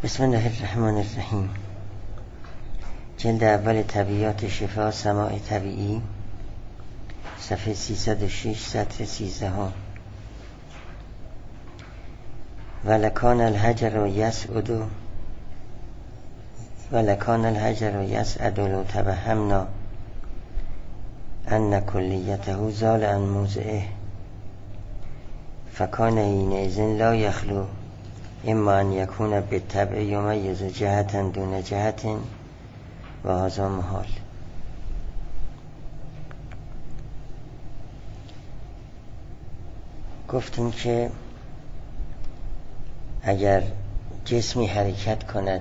بسم الله الرحمن الرحیم. جلد اول طبیعیات شفا سماع طبیعی، صفحه 306، سطر 13. ولکان الحجر یسعد لو توهمنا ان کلیته زال عن موضعه فکان حینئذ لا یخلو اما ان یکون بالطبع یمیز جهتا دون جهت و هذا محال. گفتیم که اگر جسمی حرکت کند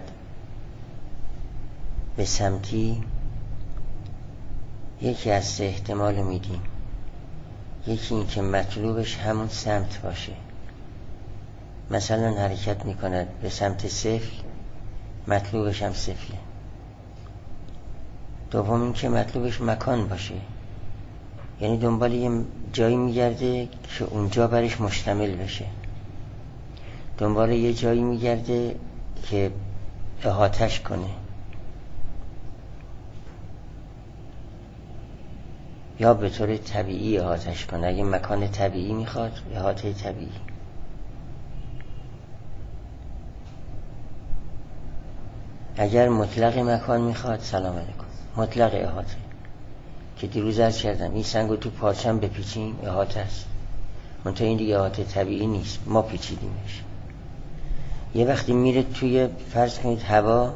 به سمتی، یکی از سه احتمال میدیم. یکی این که مطلوبش همون سمت باشه، مثلا حرکت میکند به سمت صفر، مطلوبش هم صفره. دوم این که مطلوبش مکان باشه، یعنی دنبال یه جایی میگرده که اونجا برش مشتمل بشه، دنبال یه جایی میگرده که احاطش کنه، یا به طور طبیعی احاطش کنه. اگه مکان طبیعی میخواد، احاطه طبیعی. اگر مطلق مکان میخواد، سلام علیکم، مطلق احاطه، که دیروز عرض کردم این سنگو تو پارچم بپیچیم احاطه است، منتها این دیگه احاطه طبیعی نیست، ما پیچیدیمش. یه وقتی میره توی فرض کنید هوا،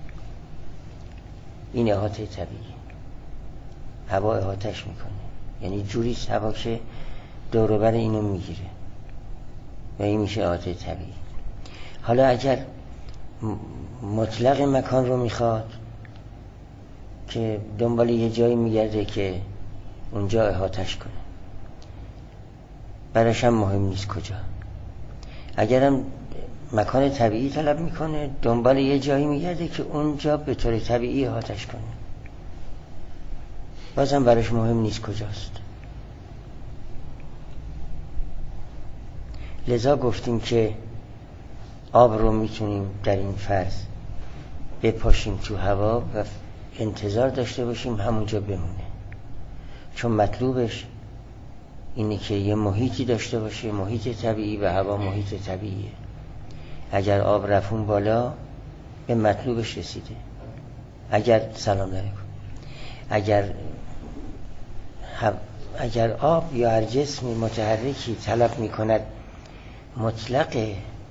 این احاطه طبیعی، هوا احاطهش میکنه، یعنی جوریست هوا که دور و بر اینو میگیره و این میشه احاطه طبیعی. حالا اگر مطلق مکان رو میخواد، که دنبال یه جایی میگرده که اونجا احاطش کنه، براش هم مهم نیست کجا. اگرم مکان طبیعی طلب میکنه، دنبال یه جایی میگرده که اونجا به طور طبیعی احاطش کنه، بازم براش مهم نیست کجاست. لذا گفتیم که آب رو میتونیم در این فرض بپاشیم تو هوا و انتظار داشته باشیم همونجا بمونه، چون مطلوبش اینه که یه محیطی داشته باشه، محیط طبیعی، و هوا محیط طبیعیه. اگر آب رفون بالا، به مطلوبش رسیده. سلام علیکم، اگر آب یا هر جسمی متحرکی طلب میکند مطلق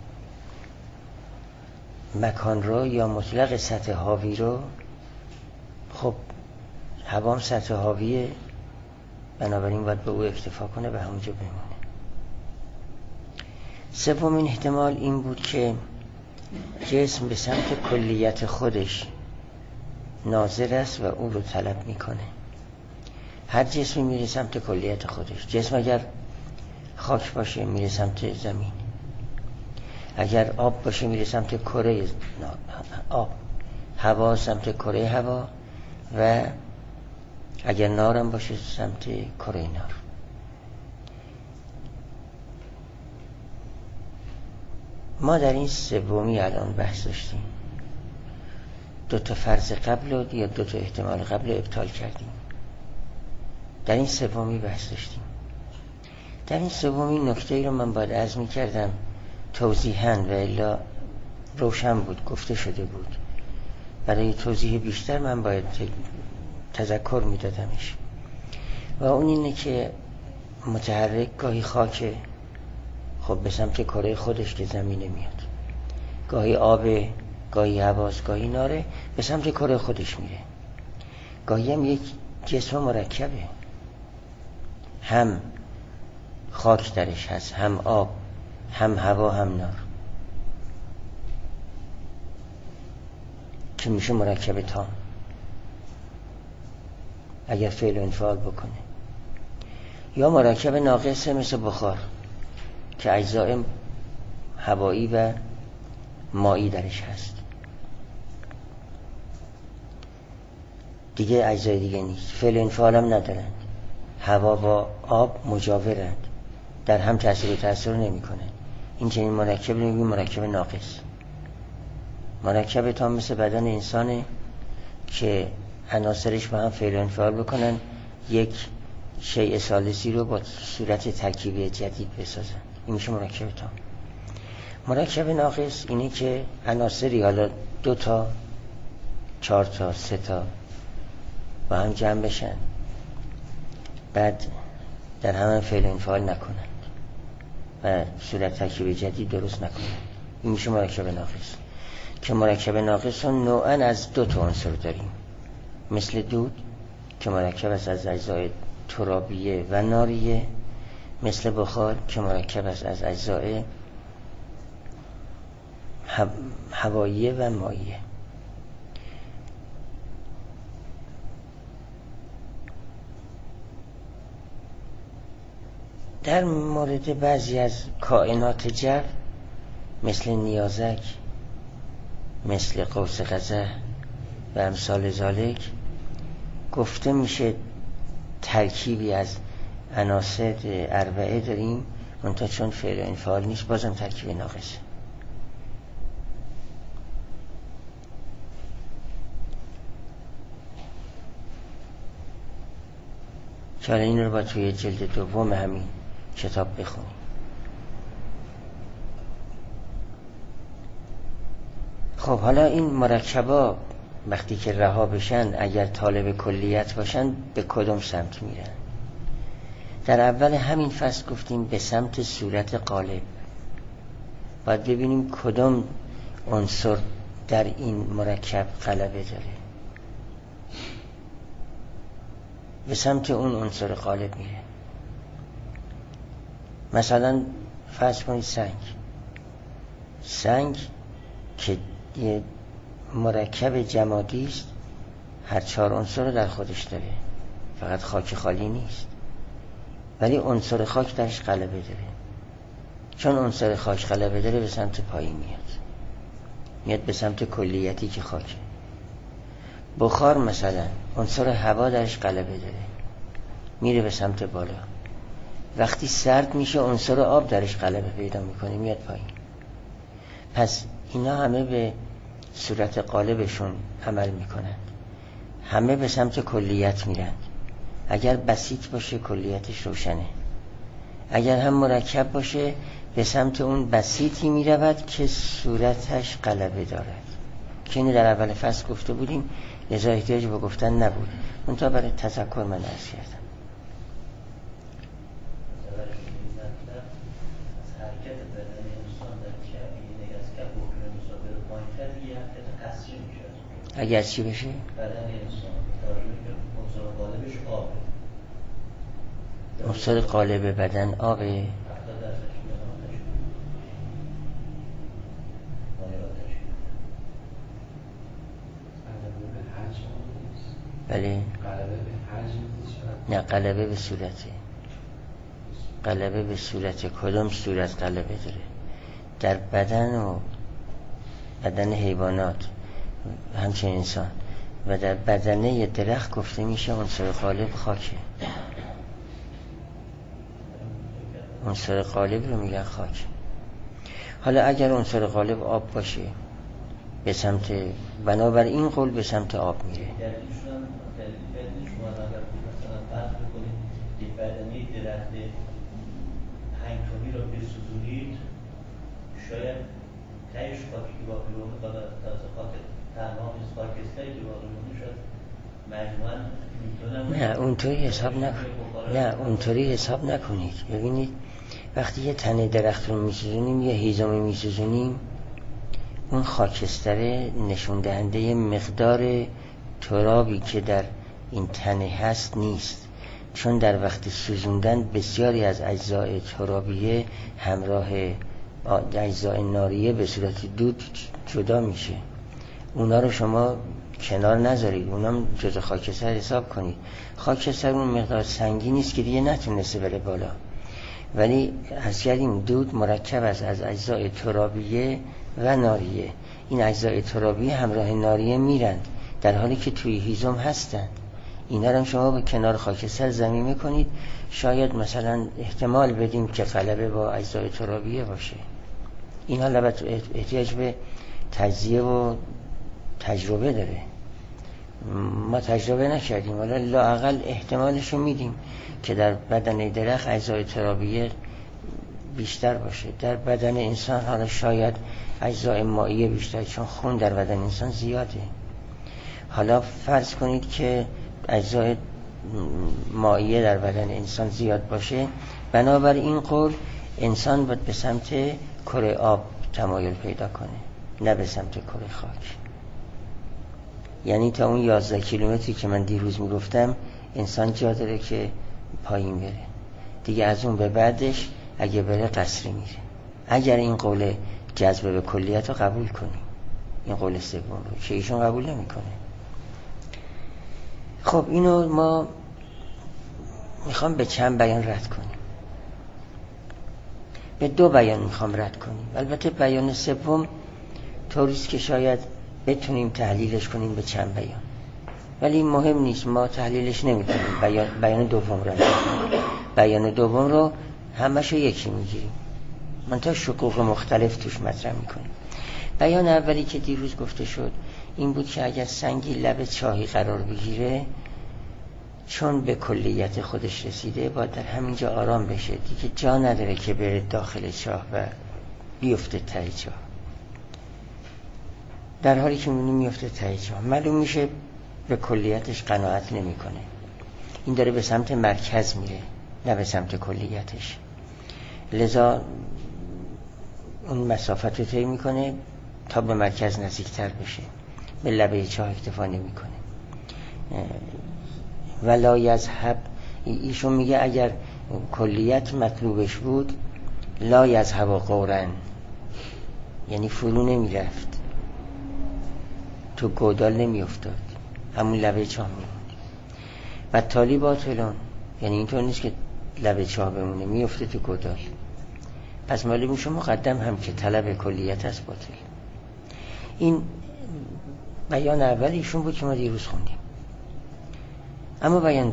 مکان رو یا مطلق سطح حاوی رو، خب هوا هم سطح حاویه، بنابراین باید به او اکتفا کنه و همونجا بمونه. سومین احتمال این بود که جسم به سمت کلیت خودش ناظر است و او رو طلب میکنه. هر جسمی میره سمت کلیت خودش. جسم اگر خاک باشه میره سمت زمین، اگر آب باشه میره سمت کره آب، هوا سمت کره هوا، و اگر نارم باشه سمت کره نار. ما در این سومی الان بحث داشتیم، 2 فرض قبل یا 2 احتمال قبل ابطال کردیم. در این سومی بحث داشتیم. در این سومی نکته‌ای رو من باید عرض می‌کردم توضیحاً، و الا روشن بود، گفته شده بود. برای توضیح بیشتر من باید تذکر میدادمش، و اون اینه که متحرک گاهی خاکه، خب به سمت کره خودش که زمینه میاد، گاهی آبه، گاهی هواست، گاهی ناره، به سمت کره خودش میره. گاهی هم یک جسم مرکبه، هم خاک درش هست، هم آب، هم هوا، هم نار، که میشه مرکب تام اگر فعل و انفعال بکنه، یا مرکب ناقصه مثل بخار که اجزای هوایی و مایی درش هست، دیگه اجزای دیگه نیست، فعل و انفعال هم ندارند. هوا با آب مجاورند، در هم تأثیر نمی کنند. این چنین مرکب نمیگیم مرکب ناقص. مرکب تام مثل بدن انسانه که عناصرش با هم فعل و انفعال بکنن، یک شیء ثالثی رو با صورت ترکیبی جدید بسازن. این میشه مرکب تام. مرکب ناقص اینه که عناصری، حالا 2 تا 4 تا 3 تا با هم جمع بشن، بعد در هم فعل و انفعال نکنند و صورت ترکیب جدید درست نکنند. این میشه مرکب ناقص. که مرکب ناقص رو نوعاً از 2 تا عنصر داریم، مثل دود که مرکب است از اجزای ترابیه و ناریه، مثل بخار که مرکب است از اجزای هواییه و ماییه. در مورد بعضی از کائنات جو مثل نیازک، مثل قوس قزح و امثال ذالک گفته میشه ترکیبی از عناصر اربعه داریم، منتها چون فعل و انفعال نیست بازم ترکیب ناقصه. که حالا این رو با توی جلد دوم همین کتاب بخونیم. خب حالا این مرکبا وقتی که رها بشن، اگر طالب کلیت باشن، به کدوم سمت میرن؟ در اول همین فصل گفتیم به سمت صورت قالب. باید ببینیم کدوم عنصر در این مرکب غلبه داره، به سمت اون عنصر غالب میره. مثلا فرض کنید سنگ که یه مرکب جمادی است، هر 4 عنصر رو در خودش داره، فقط خاک خالی نیست، ولی عنصر خاک درش غلبه داره. چون عنصر خاک غلبه داره به سمت پایین میاد به سمت کلیتی که خاکه. بخار مثلا عنصر هوا درش غلبه داره، میره به سمت بالا. وقتی سرد میشه عنصر آب درش غلبه پیدا میکنه، میاد پایین. پس اینا همه به صورت قالبشون عمل میکنن، همه به سمت کلیت میرن. اگر بسیط باشه کلیتش روشنه، اگر هم مرکب باشه به سمت اون بسیطی میرود که صورتش غلبه دارد، که اینو در اول فصل گفته بودیم، لذا احتیاج به گفتن نبود، منتها برای تذکر من عرض کردم. اگر چی بشه؟ بدن انسان عنصر غالبش آبه. عنصر غالب بدن آبه. 70% بله. نه، غلبه به صورته. غلبه به صورته. کدوم صورت غلبه داره؟ در بدن و بدن حیوانات همچنین انسان و در بدنه درخت گفته میشه عنصر غالب خاکه. عنصر غالب رو میگن خاک. حالا اگر عنصر غالب آب باشه به سمت، بنابر این قول به سمت آب میره. بدنه درخت 5 تنی رو بسوزونید، شاید تایش خاکی که باقی رو مقدار تازه خاک تمام از خاکستری که باقی رو شد مجموعاً نه اونطوری حساب نکنید. ببینید وقتی یه تنه درخت رو میسوزونیم، یه هیزمی میسوزونیم، اون خاکستره نشون دهنده مقدار ترابی که در این تنه هست نیست، چون در وقت سوزوندن بسیاری از اجزای ترابیه همراه اجزای ناریه به صورت دود جدا میشه. اونا رو شما کنار نذارید، اونا جز خاکستر حساب کنید. خاکستر اون مقدار سنگی نیست که دیگه نتونسته بره بالا، ولی از کردیم دود مرکب است از اجزای ترابیه و ناریه. این اجزای ترابیه همراه ناریه میرند در حالی که توی هیزم هستند. اینا رو شما به کنار خاکستر ضمیمه کنید، شاید مثلا احتمال بدیم که غلبه با اجزای ترابیه باشه. این حالا احتیاج به تجزیه و تجربه داره. ما تجربه نکردیم، ولی لااقل احتمالشو میدیم که در بدن درخت اجزای ترابیه بیشتر باشه. در بدن انسان حالا شاید اجزای مائیه بیشتر، چون خون در بدن انسان زیاده. حالا فرض کنید که اجزای مائیه در بدن انسان زیاد باشه، بنابر این قول انسان باید به سمت کره آب تمایل پیدا کنه، نه به سمت کره خاک. یعنی تا اون 11 کیلومتری که من دیروز میگفتم انسان جا داره که پایین بره دیگه. از اون به بعدش اگه بره قصری میره. اگر این قول جذب به کلیت رو قبول کنیم، این قول سوم رو که ایشون قبول نمیکنه. خب اینو ما میخوام به چند بیان رد کنیم. به 2 بیان میخوام رد کنیم. البته بیان سوم طوریست که شاید بتونیم تحلیلش کنیم به چند بیان، ولی مهم نیست، ما تحلیلش نمیکنیم. بیان دوم رد کنیم. بیان دوم رو همشو یکی میگیریم، منتها شقوق مختلف توش مطرح میکنیم. بیان اولی که دیروز گفته شد این بود که اگر سنگی لب چاهی قرار بگیره، چون به کلیت خودش رسیده باید در همینجا آرام بشه دیگه، جا نداره که بره داخل چاه و بیفته ته چاه. در حالی که میفته ته چاه معلوم میشه به کلیتش قناعت نمیکنه. این داره به سمت مرکز میره، نه به سمت کلیتش. لذا اون مسافت رو طی میکنه تا به مرکز نزدیکتر بشه، به لبه چاه اکتفا نمیکنه. ولا یذهب، ایشون میگه اگر کلیت مطلوبش بود لا یذهب قورن، یعنی فرو نمیرفت، تو گودال نمیافتاد، همون لبه چاه میموند. و تالی باطلون، یعنی اینطور نیست که لبه چاه بمونه، میفته تو گودال. پس معلوم میشه مقدم هم که طلب کلیت است باطل. این بیان اول ایشون بود که ما دیروز خوندیم. اما بیان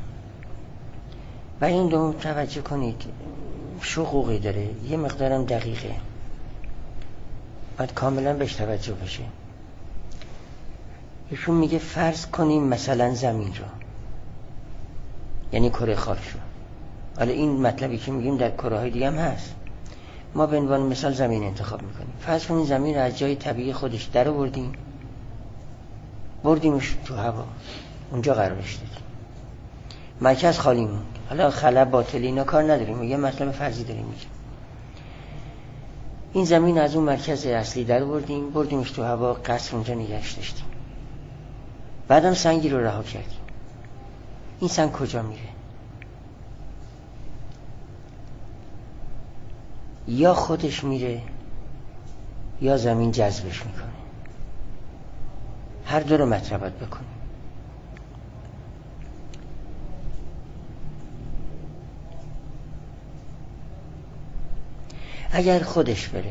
دوم توجه کنید، شقوقی داره، یه مقدارم دقیقه، باید کاملا بهش توجه بشه. ایشون میگه فرض کنیم مثلا زمین رو، یعنی کره خاک رو. حالا این مطلبی که میگیم در کره های دیگه هم هست، ما به عنوان مثال زمین انتخاب میکنیم. فرض کنیم زمین رو از جای طبیعی خودش در آوردیم، بردیمش تو هوا، اونجا قرارش دادیم، مرکز خالی موند. حالا خلا باطلی اینا کار نداریم، یه مطلب فرضی داریم میگیم. این زمین از اون مرکز اصلی در آوردیم، بردیمش تو هوا، قصر اونجا نگهش داشتیم، بعدم سنگی رو رها کردیم. این سنگ کجا میره؟ یا خودش میره یا زمین جذبش میکنه. هر دو رو مطرح بکنیم. اگر خودش بره،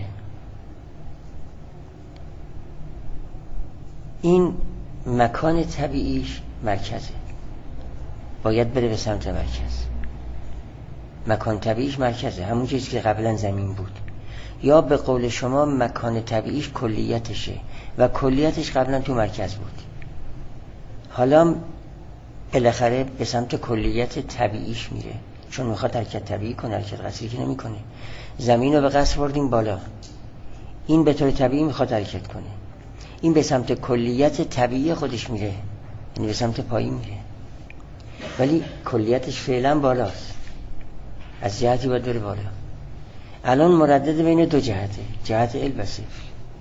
این مکان طبیعیش مرکزه، باید بره به سمت مرکز. مکان طبیعیش مرکزه، همون چیزی که قبلا زمین بود. یا به قول شما مکان طبیعیش کلیتشه و کلیتش قبلا تو مرکز بود، حالا بالاخره به سمت کلیت طبیعیش میره، چون میخواد حرکت طبیعی کنه، حرکت قصری که نمیکنه. زمین رو به قصر بردیم بالا، این به طور طبیعی میخواد حرکت کنه، این به سمت کلیت طبیعی خودش میره، یعنی به سمت پایین میره، ولی کلیتش فعلا بالاست، از جهتی باید بره بالا. الان مردد بین دو جهته، جهت علم و صفر.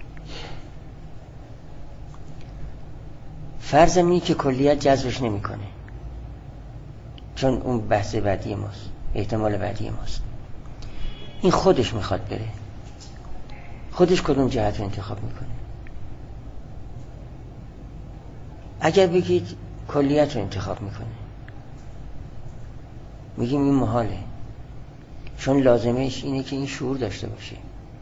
فرض اینه که کلیت جذبش نمیکنه، چون اون بحث بعدی ماست، احتمال بعدی ماست. این خودش میخواد بره، خودش کدوم جهت رو انتخاب میکنه؟ اگر بگید کلیت رو انتخاب میکنه، میگیم این محاله، چون لازمش اینه که این شعور داشته باشه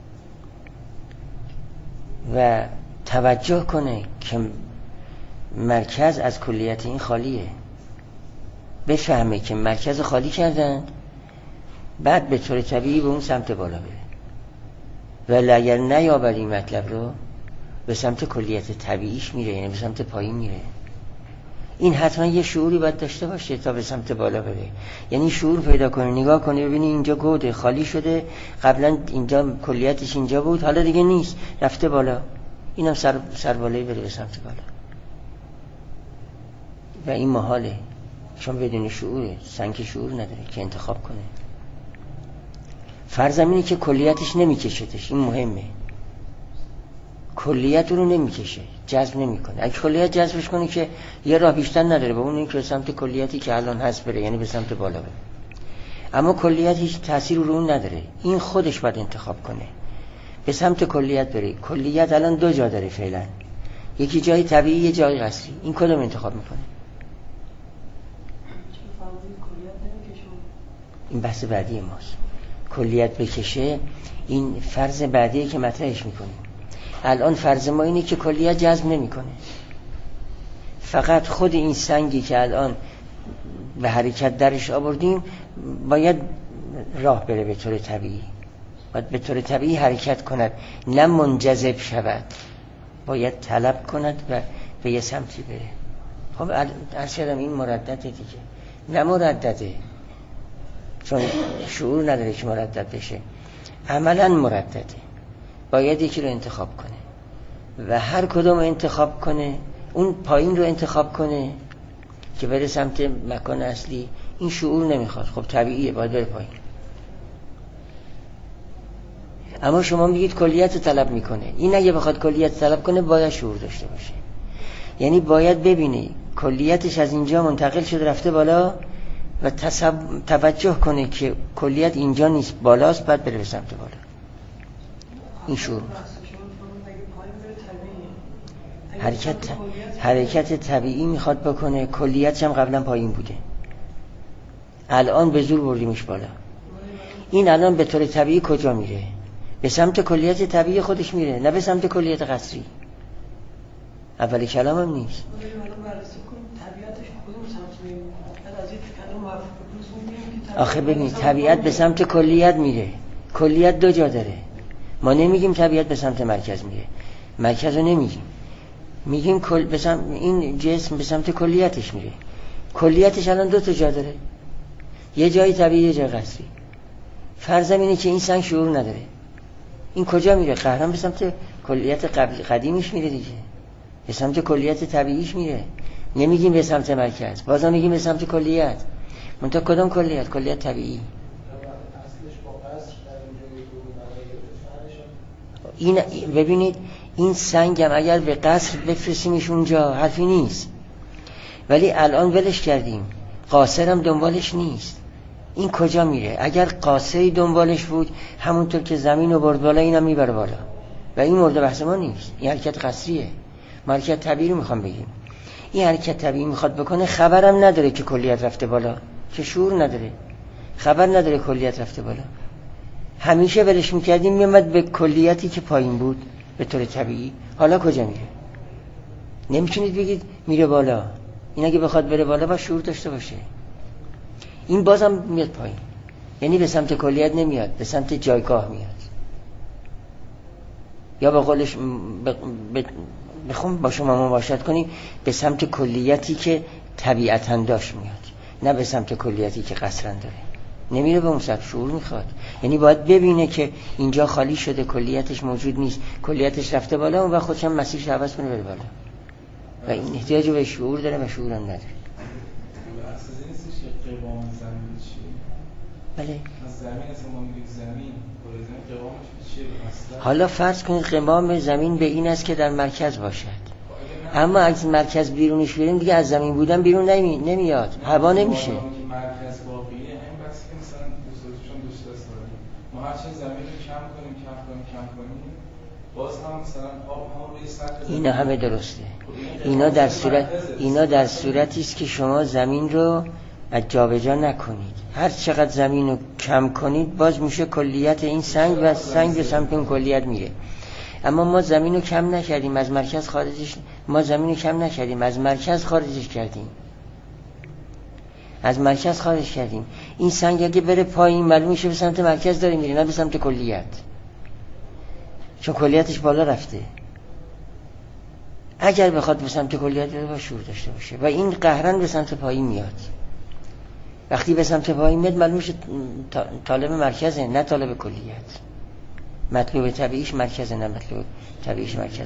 و توجه کنه که مرکز از کلیت این خالیه، بفهمه که مرکز خالی کردن، بعد به طور طبیعی به اون سمت بالا بره. ولی اگر نیابد این مطلب رو، به سمت کلیت طبیعیش میره، یعنی به سمت پایین میره. این حتما یه شعوری باید داشته باشه تا به سمت بالا بره. یعنی شعور پیدا کنه، نگاه کنه ببینی اینجا گوده خالی شده، قبلا اینجا کلیتش اینجا بود، حالا دیگه نیست، رفته بالا، اینم سر بالایی بره به سمت بالا. و این محاله، چون بدون شعوره، سنگ شعور نداره که انتخاب کنه. فرضم اینه که کلیتش نمیکشتش، این مهمه. کلیت رو نمیکشه، جذب نمیکنه. اگه کلیت جذبش کنه که یه راه بیشتر نداره، به اون این که به سمت کلیتی که الان هست بره، یعنی به سمت بالا بره. اما کلیت هیچ تأثیر رو اون نداره، این خودش باید انتخاب کنه به سمت کلیت بره. کلیت الان دو جا داره فعلا، یکی جای طبیعی، یه جای قصری. این کدوم انتخاب میکنه؟ این بحث بعدی ماست. کلیت بکشه، این فرض بعدیه که مطرحش میکنیم. الان فرض ما اینه که کلیت جذب نمیکنه، فقط خود این سنگی که الان به حرکت درش آوردیم باید راه بره به طور طبیعی، باید به طور طبیعی حرکت کند، نه منجذب شود، باید طلب کند و به یه سمتی بره. خب ارشدم این مردده دیگه، نه مردده، چون شعور نداره که مردد بشه، عملا مردده. باید یکی رو انتخاب کنه و هر کدوم انتخاب کنه، اون پایین رو انتخاب کنه که بره سمت مکان اصلی. این شعور نمیخواد، خب طبیعیه، باید بره پایین. اما شما میگید کلیت رو طلب میکنه. این اگه بخواد کلیت طلب کنه باید شعور داشته باشه، یعنی باید ببینه کلیتش از اینجا منتقل شده رفته بالا و توجه کنه که کلیت اینجا نیست، بالاست، بعد بره به سمت بالا. این شعور. حرکت طبیعی میخواد بکنه، کلیتش هم قبلا پایین بوده، الان به زور بردیمش بالا. این الان به طور طبیعی کجا میره؟ به سمت کلیت طبیعی خودش میره، نه به سمت کلیت قصری. اولی کلام هم نیست. آخه ببینید طبیعت به سمت کلیت میره، کلیت دو جا داره. ما نمیگیم طبیعت به سمت مرکز میره، مرکز رو نمیگیم، میگیم این جسم به سمت کلیتش میره. کلیتش الان دو تا جا داره، یه جای طبیعی، یه جای قصری. فرضم اینه که این سنگ شعور نداره، این کجا میره؟ قهرم به سمت کلیت قدیمیش میره دیگه، به سمت کلیت طبیعیش میره. نمیگیم به سمت مرکز، بازم میگیم به سمت کلیت. منتها کدام کلیت؟ کلیت طبیعی. این ببینید، این سنگم اگر به قصر بفرستیمش اونجا حرفی نیست، ولی الان ولش کردیم، قاصرم دنبالش نیست. این کجا میره؟ اگر قاصری دنبالش بود، همونطور که زمین رو برد بالا اینم میبره بالا و این مورد بحث ما نیست. این حرکت قصریه، ما حرکت طبیعی رو میخوام بگیم. این حرکت طبیعی میخواد بکنه، خبرم نداره که کلیت رفته بالا، که شعور نداره، خبر نداره کلیت رفته بالا. همیشه ولش میکردیم میامد به کلیتی که پایین بود به طور طبیعی. حالا کجا میره؟ نمیتونید بگید میره بالا. این اگه بخواد بره بالا با شعور داشته باشه. این بازم میاد پایین، یعنی به سمت کلیت نمیاد، به سمت جایگاه میاد. یا به قولش بخوام با شما مباشرت کنیم، به سمت کلیتی که طبیعتاً داشت میاد، نه به سمت کلیتی که قصراً داره. نمیره به اون سمت، شعور میخواد. یعنی باید ببینه که اینجا خالی شده، کلیتش موجود نیست، کلیتش رفته بالا، اون وقت خودش هم مسیرش عوض کنه بره بالا. و این احتیاج به شعور داره و شعور هم نداره. اساسی نیستش که قوام زمین چیه؟ بله. از زمین اصلا ما میگیم زمین، زمین قوامش چیه اصلا؟ حالا فرض کنید قوام زمین به این است که در مرکز باشد. اما از مرکز بیرونش بریم دیگه، از زمین بودن بیرون نمیاد، هوا نمیشه. مرکز واقعیه، این بحثی که مثلا دوستان دوست داریم. ما هر چه زمین رو کم کنیم، باز هم مثلا آب هم روی سطح. اینا همه درسته. اینا در صورتی است که شما زمین رو از جابجا نکنید. هر چقدر زمین رو کم کنید باز میشه کلیت این سنگ و سنگ به سمت اون کلیت میره. اما ما زمین رو کم نکردیم، از مرکز خارجش، ما زمین رو کم نکردیم، از مرکز خارجش کردیم. از مرکز خارج کردیم. این سنگ اگه بره پایین معلوم میشه به سمت مرکز داره میره، نه به سمت کلیت، چون کلیتش بالا رفته. اگر بخواد به سمت کلیت بره با شعور داشته باشه و این قهرن به سمت پایین میاد. وقتی به سمت پایین میاد معلوم میشه طالب مرکزه نه طالب کلیت. مطلوب طبیعیش مرکزه نه مطلوب طبیعیش مرکزه.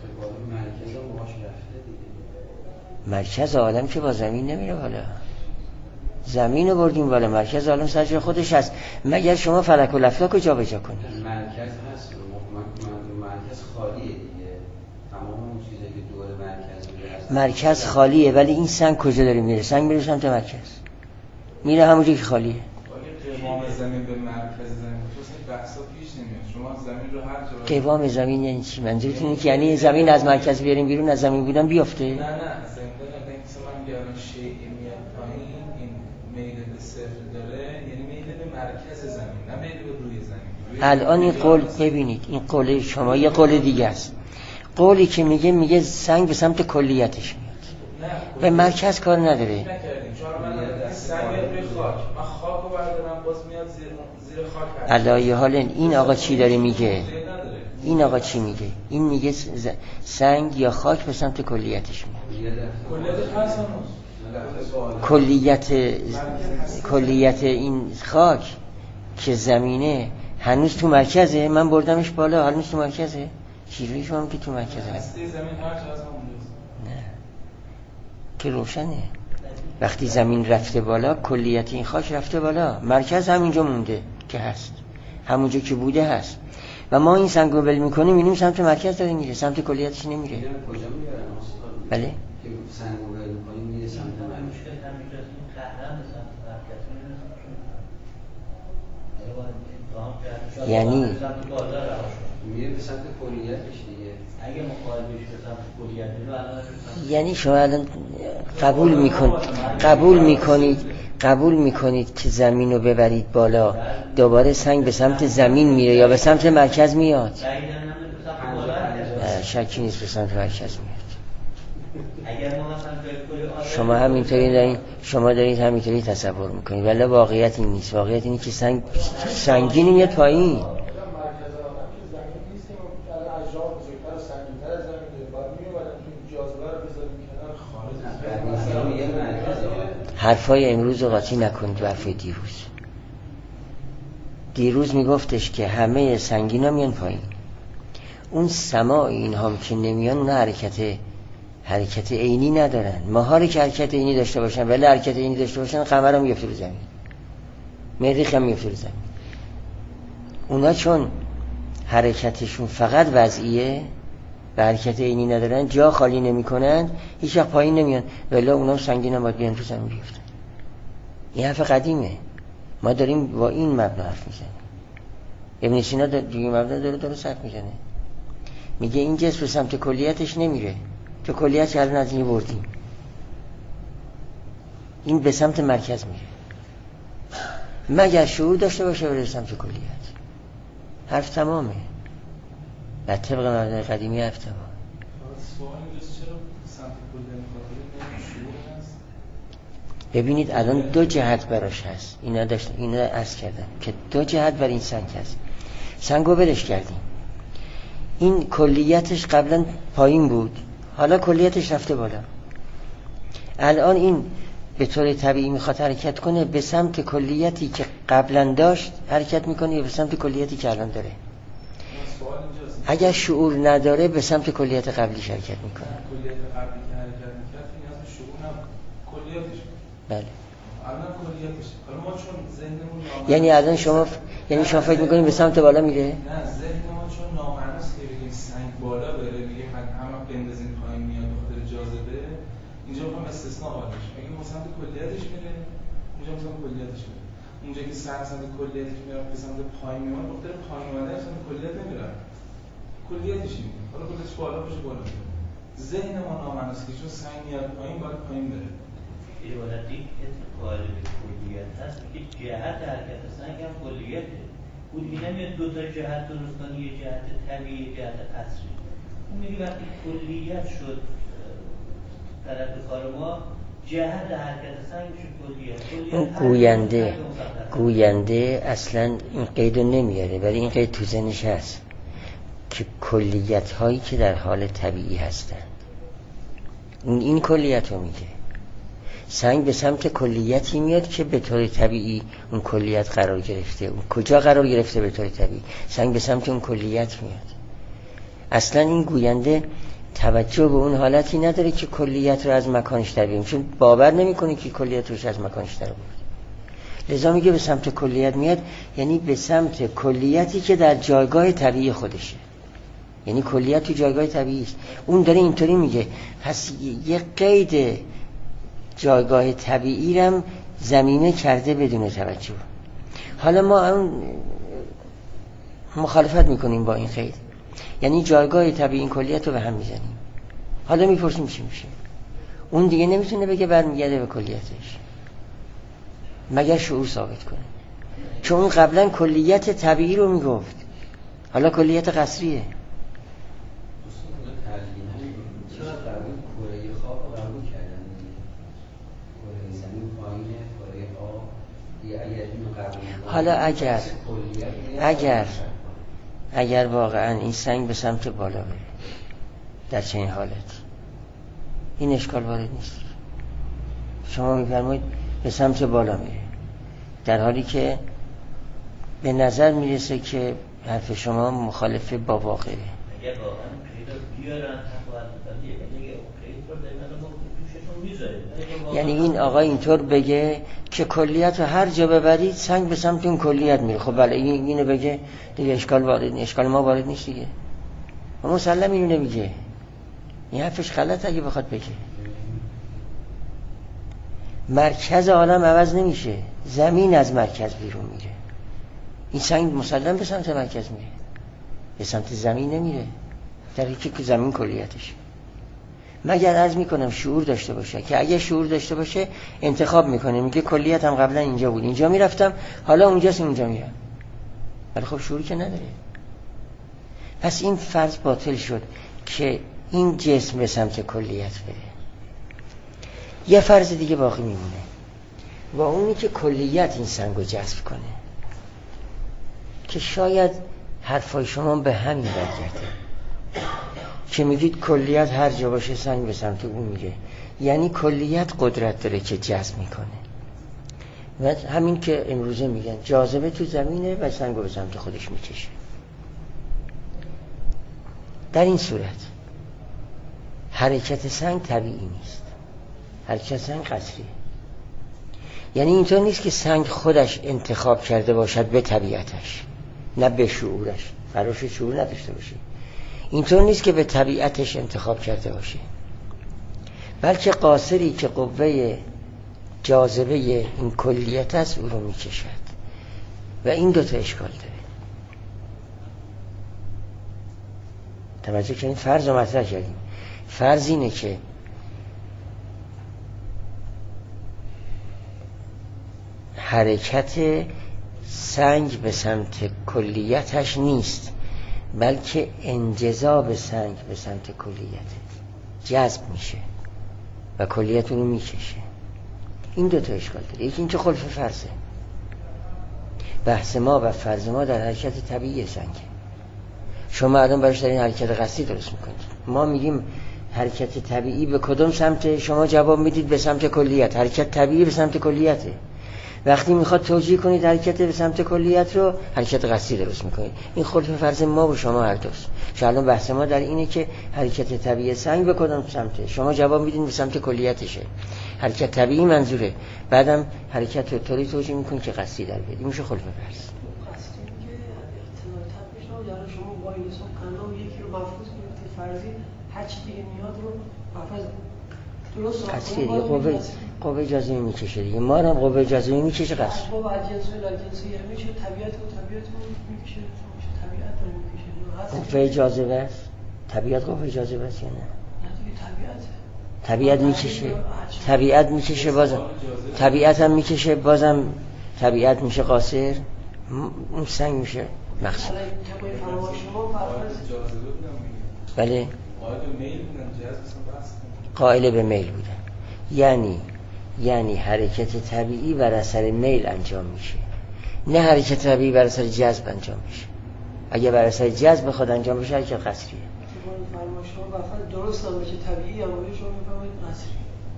مرکز عالم که با زمین نمیره بالا. زمین رو بردیم بالا، مرکز عالم سر جای خودش هست. مگر شما فلک و الافلاک رو جابجا کنید. مرکز هست، مرکز خالیه دیگه. تمام اون چیزایی که دور مرکز میره مرکز خالیه، ولی این سنگ کجا داره میره؟ سنگ میره سمت مرکز، میره همونجا که خالیه. قوام زمین به مرکز زمین تو بحثا پیش نمیاد. شما زمین رو هر جا قوام زمین یعنی چی؟ منظورتون اینه که یعنی زمین از مرکز بیاریم بیرون، از زمین بودن بیفته؟ نه اصلا من میگم شیء میاد پایین، این میل به صفر داره، یعنی میل به مرکز زمین نه میل به روی زمین. الان این قول ببینید، این قول شما یه قول دیگه است. قولی که میگه سنگ به سمت کلیتش میاد، به مرکز کار نداره. من خاک رو بردارم باز میاد زیر خاک. علایه حال این آقا چی داره میگه؟ این آقا چی میگه؟ این میگه سنگ یا خاک به سمت کلیتش میاد. کلیت این خاک که زمینه هنوز تو مرکزه، من بردمش بالا هنوز تو مرکزه. چیزی شما که تو مرکزه هستی زمین هر جا از نه که روشنه. وقتی زمین رفته بالا کلیت این خاک رفته بالا، مرکز همینجا مونده که هست، همونجا که بوده هست و ما این سنگ رو بل میکنیم میبینیم سمت مرکز داره میره، سمت کلیتش نمیره. کجا میبرن استاد؟ بله که سنگ رو بل میکنیم میره سمت مرکز. مشکل همینجا است، این قهرن به سمت مرکز یعنی میره به سمت کلیتش دیگه. اگه مقابلش به سمت کلیت رو الان یعنی شما الان قبول میکنید که زمین رو ببرید بالا، دوباره سنگ به سمت زمین میره یا به سمت مرکز میاد؟ شکی نیست به سمت مرکز میاد. شما همینطوری دارید همینطوری تصور میکنید، ولی واقعیت این نیست. واقعیت اینه که سنگینی میاد پایین. حرفای امروز رو قاطی نکنید به حرفای دیروز میگفتش که همه سنگینا میان پایین، اون سماع این هم که نمیان اون حرکت عینی ندارن. ماها که حرکت عینی داشته باشن، ولی حرکت عینی داشته باشن قمر هم میفته رو زمین، مریخ هم میفته رو زمین. اونا چون حرکتشون فقط وضعیه و حرکت عینی ندارن، جا خالی نمی کنن، هیچ وقت پایین نمیان، ولی اونا سنگین هم باید بیان تو زمین بیفتن. این حرف قدیمه، ما داریم با این مبنا حرف میزنیم. ابن سینا دیگه مبنا داره درست حرف میزنه، میگه این جسم به سمت کلیتش نمیره، تو کلیت الان از این بردیم، این به سمت مرکز میره، مگر شعور داشته باشه بره سمت کلیت. حرف تمامه، و طبق مبنای قدیمی حرف تمام. سوال اینجاست چرا سمت کلیت شعور هست؟ ببینید الان دو جهت براش هست، اینا عرض کردم که دو جهت بر این سنگ هست. سنگو برش کردیم، این کلیتش قبلا پایین بود، حالا کلیتش رفته بالا. الان این به طور طبیعی میخواد حرکت کنه، به سمت کلیتی که قبلا داشت حرکت میکنه یا به سمت کلیتی که الان داره. اگر شعور نداره به سمت کلیت قبلی حرکت میکنه. کلیت قبلی که حرکت میکرد نیاز به شعور نبود، کلیتش. بله. الان کلیتش. حالا ما چون ذهنمون یعنی الان شما فکر میکنید به سمت بالا میره؟ نه، ذهن ما چون نامعنوس که بگیم سنگ بالا بره، بگیم همه بندازیم پایین میاد به خاطر جاذبه، اینجا میخوام استثناء قائلش. اگه ما سمت کلیتش میره، اونجا سمت کلیتش میره. اونجا که سمت کلیتش میره به سمت پایین میاد، به خاطر پایین اومدن سمت کلیت نمیره. کلیتش میره. حالا کلیتش بالا باشه بالا میره. ذهن ما نامعنوس که چون سنگ میاد پایین باید پایین بره. یه وقتی اسم قائل به کلیت هست که جهت حرکت سنگ هم کلیته. اون دیگه نمیاد دو تا جهت درست کنی، یه جهت طبیعی، یه جهت قصری. اون میگه وقتی کلیت شد طرف کار ما، جهت حرکت سنگ میشه کلیت. گوینده اصلا این قید رو نمیاره، ولی این قید تو ذهنش هست که کلیت هایی که در حال طبیعی هستند این کلیت رو میگه. سنگ به سمت کلیتی میاد که به طور طبیعی اون کلیت قرار گرفته. اون کجا قرار گرفته؟ به طور طبیعی سنگ به سمت اون کلیت میاد. اصلا این گوینده توجه به اون حالتی نداره که کلیت رو از مکانش در بیاریم، چون باور نمیکنه که کلیت روش از مکانش در بیاریم. لذا میگه به سمت کلیت میاد، یعنی به سمت کلیتی که در جایگاه طبیعی خودشه. یعنی کلیت تو جایگاه طبیعی است. اون داره اینطوری میگه پس یه قید جایگاه طبیعی رم زمینه کرده بدون توجه. حالا ما مخالفت میکنیم با این قید، یعنی جایگاه طبیعی این کلیت رو به هم میزنیم. حالا میپرسیم چی میشه؟ اون دیگه نمیتونه بگه برمیگرده به کلیتش مگر شعور ثابت کنه، چون اون قبلا کلیت طبیعی رو میگفت، حالا کلیت قصریه. حالا اگر واقعا این سنگ به سمت بالا بره در چنین حالت، این اشکال وارد نیست. شما میفرمایید به سمت بالا میره، در حالی که به نظر میرسه که حرف شما مخالف با واقعه. اگر واقعا قید بیارن یعنی این آقا اینطور بگه که کلیت رو هر جا ببرید سنگ به سمت اون کلیت میره، خب بله اینو بگه دیگه اشکال ما وارد نیست دیگه. و مسلم اینو نمیگه، این حرفش غلط اگه بخواد بگه. مرکز عالم عوض نمیشه، زمین از مرکز بیرون میره. این سنگ مسلم به سمت مرکز میره، به سمت زمین نمیره، در حالی که زمین کلیتش. مگر عرض میکنم شعور داشته باشه، که اگه شعور داشته باشه انتخاب میکنه، میگه کلیت هم قبلا اینجا بود، اینجا میرفتم، حالا اونجاست اونجا میرم. ولی خب شعوری که نداره. پس این فرض باطل شد که این جسم به سمت کلیت بره. یه فرض دیگه باقی میمونه و اونی که کلیت این سنگو جذب کنه، که شاید حرفای شما به همین برگرده که میگید کلیت هر جا باشه سنگ به سمت اون میره، یعنی کلیت قدرت داره که جذب میکنه. و همین که امروزه میگن جاذبه تو زمینه و سنگو به سمت خودش میکشه. در این صورت حرکت سنگ طبیعی نیست، حرکت سنگ قصریه. یعنی اینطور نیست که سنگ خودش انتخاب کرده باشد به طبیعتش، نه به شعورش، قرارش شعور نداشته باشه. اینطور نیست که به طبیعتش انتخاب کرده باشه، بلکه قاصری که قوه جاذبه این کلیت است او رو میکشد. و این دوتا اشکال داره. توجه کنید، فرض رو مطرح کردیم. فرض اینه که حرکت سنگ به سمت کلیتش نیست، بلکه انجذاب سنگ به سمت کلیت جذب میشه و کلیت رو میکشه. این دوتا اشکال داره. یکی این که خلف فرضه. بحث ما و فرض ما در حرکت طبیعی سنگه. شما الان براش دارین حرکت قصدی درست میکنید. ما میگیم حرکت طبیعی به کدوم سمت؟ شما جواب میدید به سمت کلیت. حرکت طبیعی به سمت کلیته. وقتی میخواد توجیه کنید حرکت به سمت کلیت رو، حرکت قصدی درست میکنید. این خلف فرض ما و شما هر دوست. الان بحث ما در اینه که حرکت طبیعی سنگ به کدوم سمته؟ شما جواب میدین به سمت کلیتشه. حرکت طبیعی منظوره، بعدم حرکت رو طوری توجیه میکنید که قصدی در بیاد. این میشه خلف فرض. قصدی میگه اختلاطات میشه، یعنی شما با این حساب قندام یکی رو مفروض کنید فرضی هر چی دیگه میاد رو مفروض درست قصدی دیگه قوه جاذبه میکشه دیگه. ما هم قوه جاذبه میکشه قصد. با جنسه لا جنسه میشه طبیعت میکشه، طبیعت رو میکشه. قوه جاذبه است. طبیعت قوه جاذبه است یا نه؟ طبیعت میکشه بازم. طبیعت هم میکشه بازم. طبیعت میشه قاصر، اون سنگ میشه مقصود. بله، قائل به میل بودن. یعنی حرکت طبیعی بر اثر میل انجام میشه، نه حرکت طبیعی بر اثر جذب انجام میشه. اگه بر اثر جذب بخواد انجام بشه حرکت قصریه. فرما شما بفرد درست هم بشه طبیعی هم باشه شما میفهمید قصری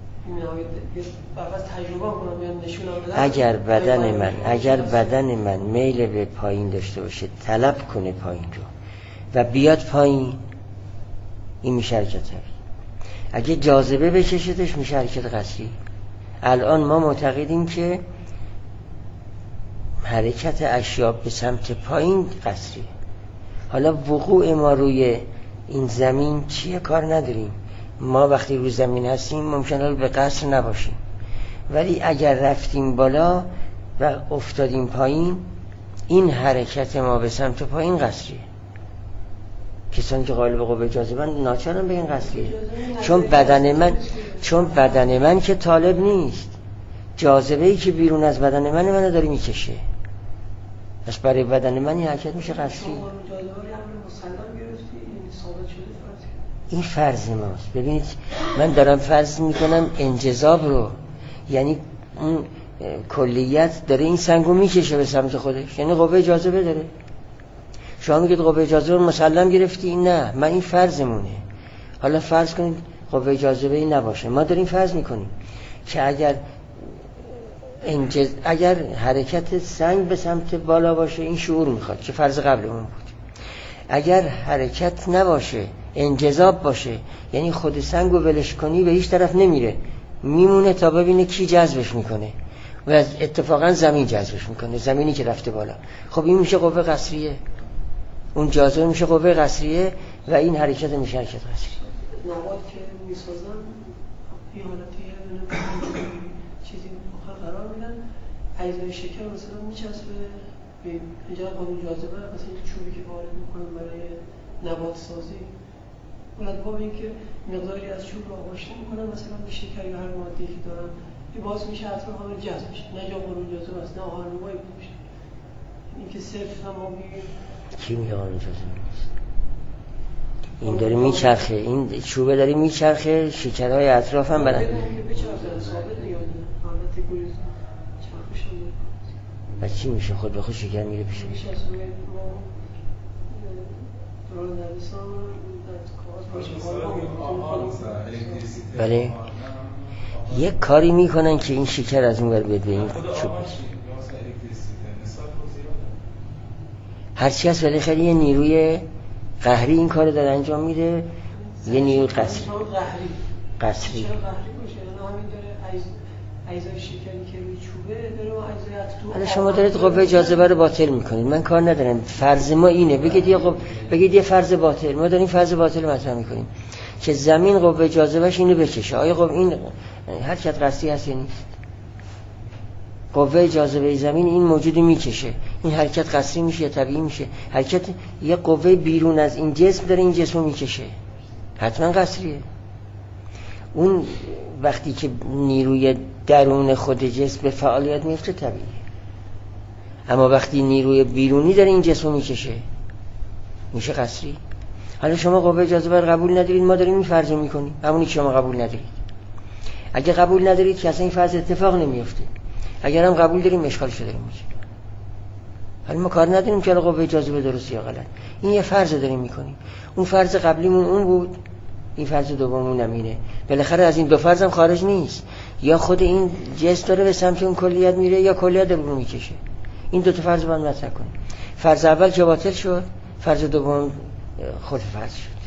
تجربه کنم یا نشونم بدم اگر بدن من میل به پایین داشته باشه طلب کنه پایین رو و بیاد پایین، این میشه حرکت طبیعی. اگه جاذبه بکشدش میشه حرکت قصری. الان ما معتقدیم که حرکت اشیاء به سمت پایین قصریه. حالا وقوع ما روی این زمین چیه کار نداریم. ما وقتی روی زمین هستیم ممکنه به قصر نباشیم، ولی اگر رفتیم بالا و افتادیم پایین، این حرکت ما به سمت پایین قصریه. کسانی که قائل به قوه جاذبه ناچارن بگن قصریه، چون بدن من که طالب نیست، جاذبه‌ای که بیرون از بدن منو داره میکشه، پس برای بدن من این حرکت میشه قصری. این فرض ماست. ببینید من دارم فرض میکنم انجذاب رو، یعنی اون کلیت داره این سنگو میکشه به سمت خودش، یعنی قوه جاذبه داره. شما میگید قوه جاذبه رو مسلم گرفتی؟ نه، من این فرضمونه. حالا فرض کنید قوه جاذبه ای نباشه، ما داریم فرض میکنیم که اگر حرکت سنگ به سمت بالا باشه این شعور میخواد که فرض قبلمون بود. اگر حرکت نباشه انجذاب باشه، یعنی خود سنگو ولش کنی به هیچ طرف نمیره، میمونه تا ببینه کی جذبش میکنه و اتفاقا زمین جذبش میکنه، زمینی که رفته بالا. خب این میشه قوه قصریه، اون جاذبه میشه قوه قصریه و این حرکت میشه حرکت قصری. مواد که میسازن این حالتی چیزی قرار میدن، اجزای شکر مثلا میچسبه به اینجا قانون جاذبه، مثلا چوبی که وارد میکنن برای نبات سازی، اون با اینکه مقداری از چوب رو آغشته میکنن مثلا به شکر یا هر ماده‌ای که دارن، این باعث میشه اطراف همه جذب بشه، نه جا قانون جاذبه است نه آهنربایی میشه. اینکه صرف هم ما بگیم کی میگه قانون جاذبه نیست؟ این داره میچرخه، این چوبه داره میچرخه، شکرهای اطراف هم برن و چی میشه؟ خود به خود شکر میره پیش بله. یک کاری میکنن که این شکر از اون ور بیاد به این چوب هرچی هست، ولی خیلی یه نیروی قهری این کار داره انجام میده، یه نیروی قصری. اجزای شکری که روی چوبه داره و اجزای اطراف. حالا شما دارید قوه جاذبه رو باطل میکنید، من کار ندارم. فرض ما اینه، بگید یه فرض باطل. ما داریم فرض باطل مطرح میکنیم که زمین قوه جاذبهش اینو بکشه. آیا قوه این حرکت قصدی هست یا نیست؟ قوه جاذبه زمین این موجودو میکشه، این حرکت قصری میشه یا طبیعی میشه؟ حرکت یه قوه بیرون از این جسم داره این جسمو میکشه، حتما قصریه. اون وقتی که نیروی درون خود جسم به فعالیت میفته طبیعیه، اما وقتی نیروی بیرونی داره این جسمو میکشه میشه قصری. حالا شما قوه جاذبه رو قبول ندارید، ما داریم این فرض رو میکنیم، همونی که شما قبول ندارید. اگه قبول ندارید که اصلا این فرض اتفاق نمیفته، اگر هم قبول داریم اشکالش داریم میشه. حالا ما کار نداریم که قوه جاذبه درست یا غلط، این یه فرض داریم میکنیم. اون فرض قبلیمون اون بود، این فرض دوممون همینه. بالاخره از این دو فرض هم خارج نیست، یا خود این جسم داره به سمت اون کلیت میره یا کلیت داره رو میکشه. این دو تا فرض باید مطرح کنیم. فرض اول که باطل شد، فرض دوم خود فرض شد.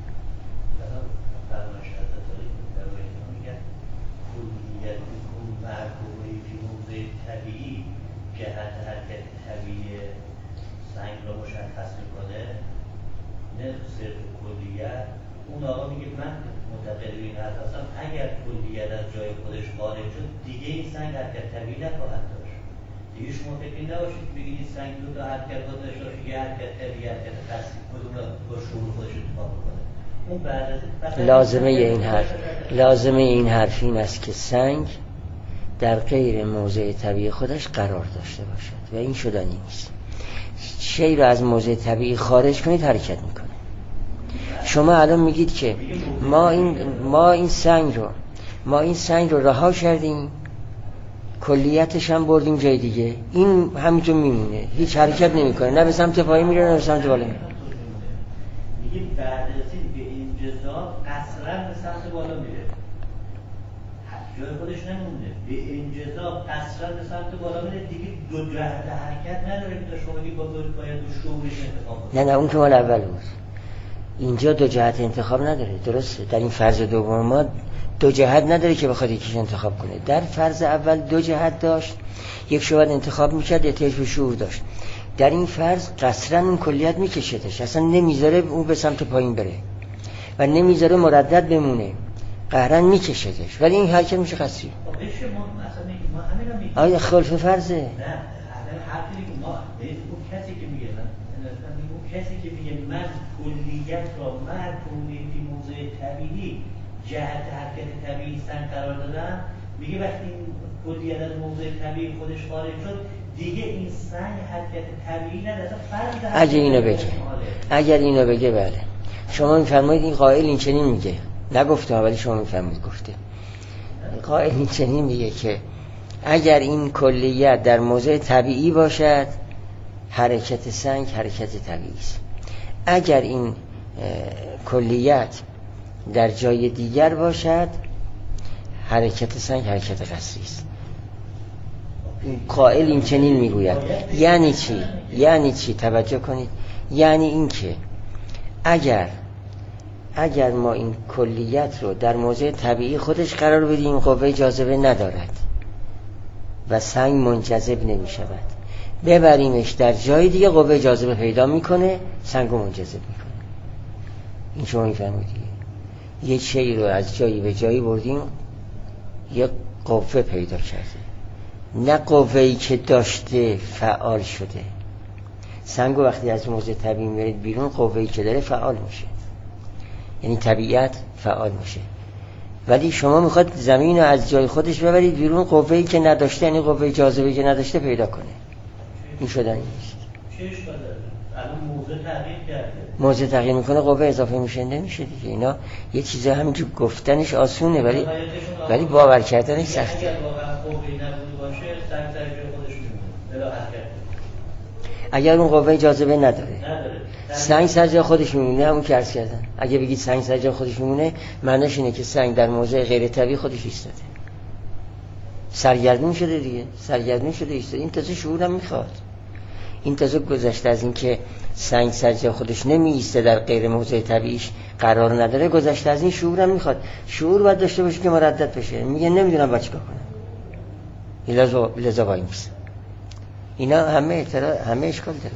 اون آقا میگه من معتقد به این حرف هستم اگر کلیت از جای خودش خارج شد دیگه این سنگ حرکت طبیعی نخواهد داشت. دیگه شما فکر نباشید بگید این سنگ دو تا حرکت داشته باشه، یه حرکت طبیعی حرکت قصدی کدوم رو با شعور خودش اتفاق میکنه. اون بعد از لازمه این حرف این است که سنگ در غیر موضع طبیعی خودش قرار داشته باشد و این شدنی نیست. شی رو از موضع طبیعی خارج کنید حرکت میکنه. شما الان میگید که ما این سنگ رو رها کردیم، کلیتش هم بردیم جای دیگه، این همینطور میمونه، هیچ حرکت نمیکنه، نه به سمت پایین میره نه به سمت بالا میره. میگه بعد از این به این قصرن به سمت بالا میره، جای خودش نمونده، به انجذاب قصرن به سمت بالا میره دیگه، دو جهت حرکت نداره که تا شما میگی باید دو شعورش انتخاب کنه. نه اون که مال اول بود. اینجا دو جهت انتخاب نداره، درسته؟ در این فرض دوم ما دو جهت نداره که بخواد یکیش انتخاب کنه. در فرض اول دو جهت داشت، یک شو باید انتخاب میکرد، احتیاج به شعور داشت. در این فرض قصرا اون کلیت میکشدش، اصلا نمیذاره اون به سمت پایین بره و نمیذاره مردد بمونه، قهرن میکشدش، ولی این حرکت میشه قصری. آیا خلف فرضه؟ نه حرفی که ما اون کسی که میگه اون کسی که میگه من کلیت را مرکونه فی موضع طبیعی جهت حرکت طبیعی سنگ قرار دادن، میگه وقتی این کلیت از موضع طبیعی خودش خارج شد دیگه این سنگ حرکت طبیعی نداره. اگر اینو بگه بله. شما میفرمایید این قائل این چنین میگه، نگفته ولی شما میفرمایید گفته. قائل این چنین میگه که اگر این کلیت در موضع طبیعی باشد حرکت سنگ حرکت طبیعی است، اگر این کلیت در جای دیگر باشد حرکت سنگ حرکت قصری است. قائل این چنین میگوید. یعنی چی؟ یعنی چی؟ توجه کنید. یعنی این که اگر ما این کلیت رو در موضع طبیعی خودش قرار بدیم قوه جاذبه ندارد و سنگ منجذب نمی شود، ببریمش در جای دیگه قوه جاذبه پیدا میکنه، سنگ رو منجذب میکنه. این شما میفهمید یه چیزی رو از جایی به جایی بردیم یه قوه پیدا کرده، نه قوه‌ای که داشته فعال شده. سنگ وقتی از موضع طبیعی میارید بیرون قوه‌ای که داره فعال میشه، یعنی طبیعت فعال میشه. ولی شما میخواد زمین رو از جای خودش ببرید بیرون، قوه‌ای که نداشته، یعنی قوه جاذبه که نداشته پیدا کنه. این شدن نیست. چه اشکال داره؟ الان موضع تغییر کرده. موضع تغییر میکنه قوه اضافه میشه، نمیشه دیگه. اینا یه چیزا همینجور گفتنش آسونه ولی باور کردنش سخته. اگر واقعا قوه‌ای نبوده باشه سنگ در جای خودش میمونه. بلا حرکت. اگر اون قوه جاذبه نداره سنگ سر جای خودش میمونه. همون که عرض کردن اگه بگید سنگ سر جای خودش میمونه معنیش اینه که سنگ در موضع غیر طبیعی خودش ایستاده، سرگردون شده دیگه، سرگردون شده ایستاده. این تازه شعورم میخواد. این تازه گذشته از این که سنگ سر جای خودش نمی ایسته در غیر موضع طبیعیش قرار نداره، گذشته از این شعورم میخواد. شعور باید داشته باشه که مردد بشه. میگه نمیدونم با چیکار کنم، لذا وای میسه. اینا همه اشکال داره.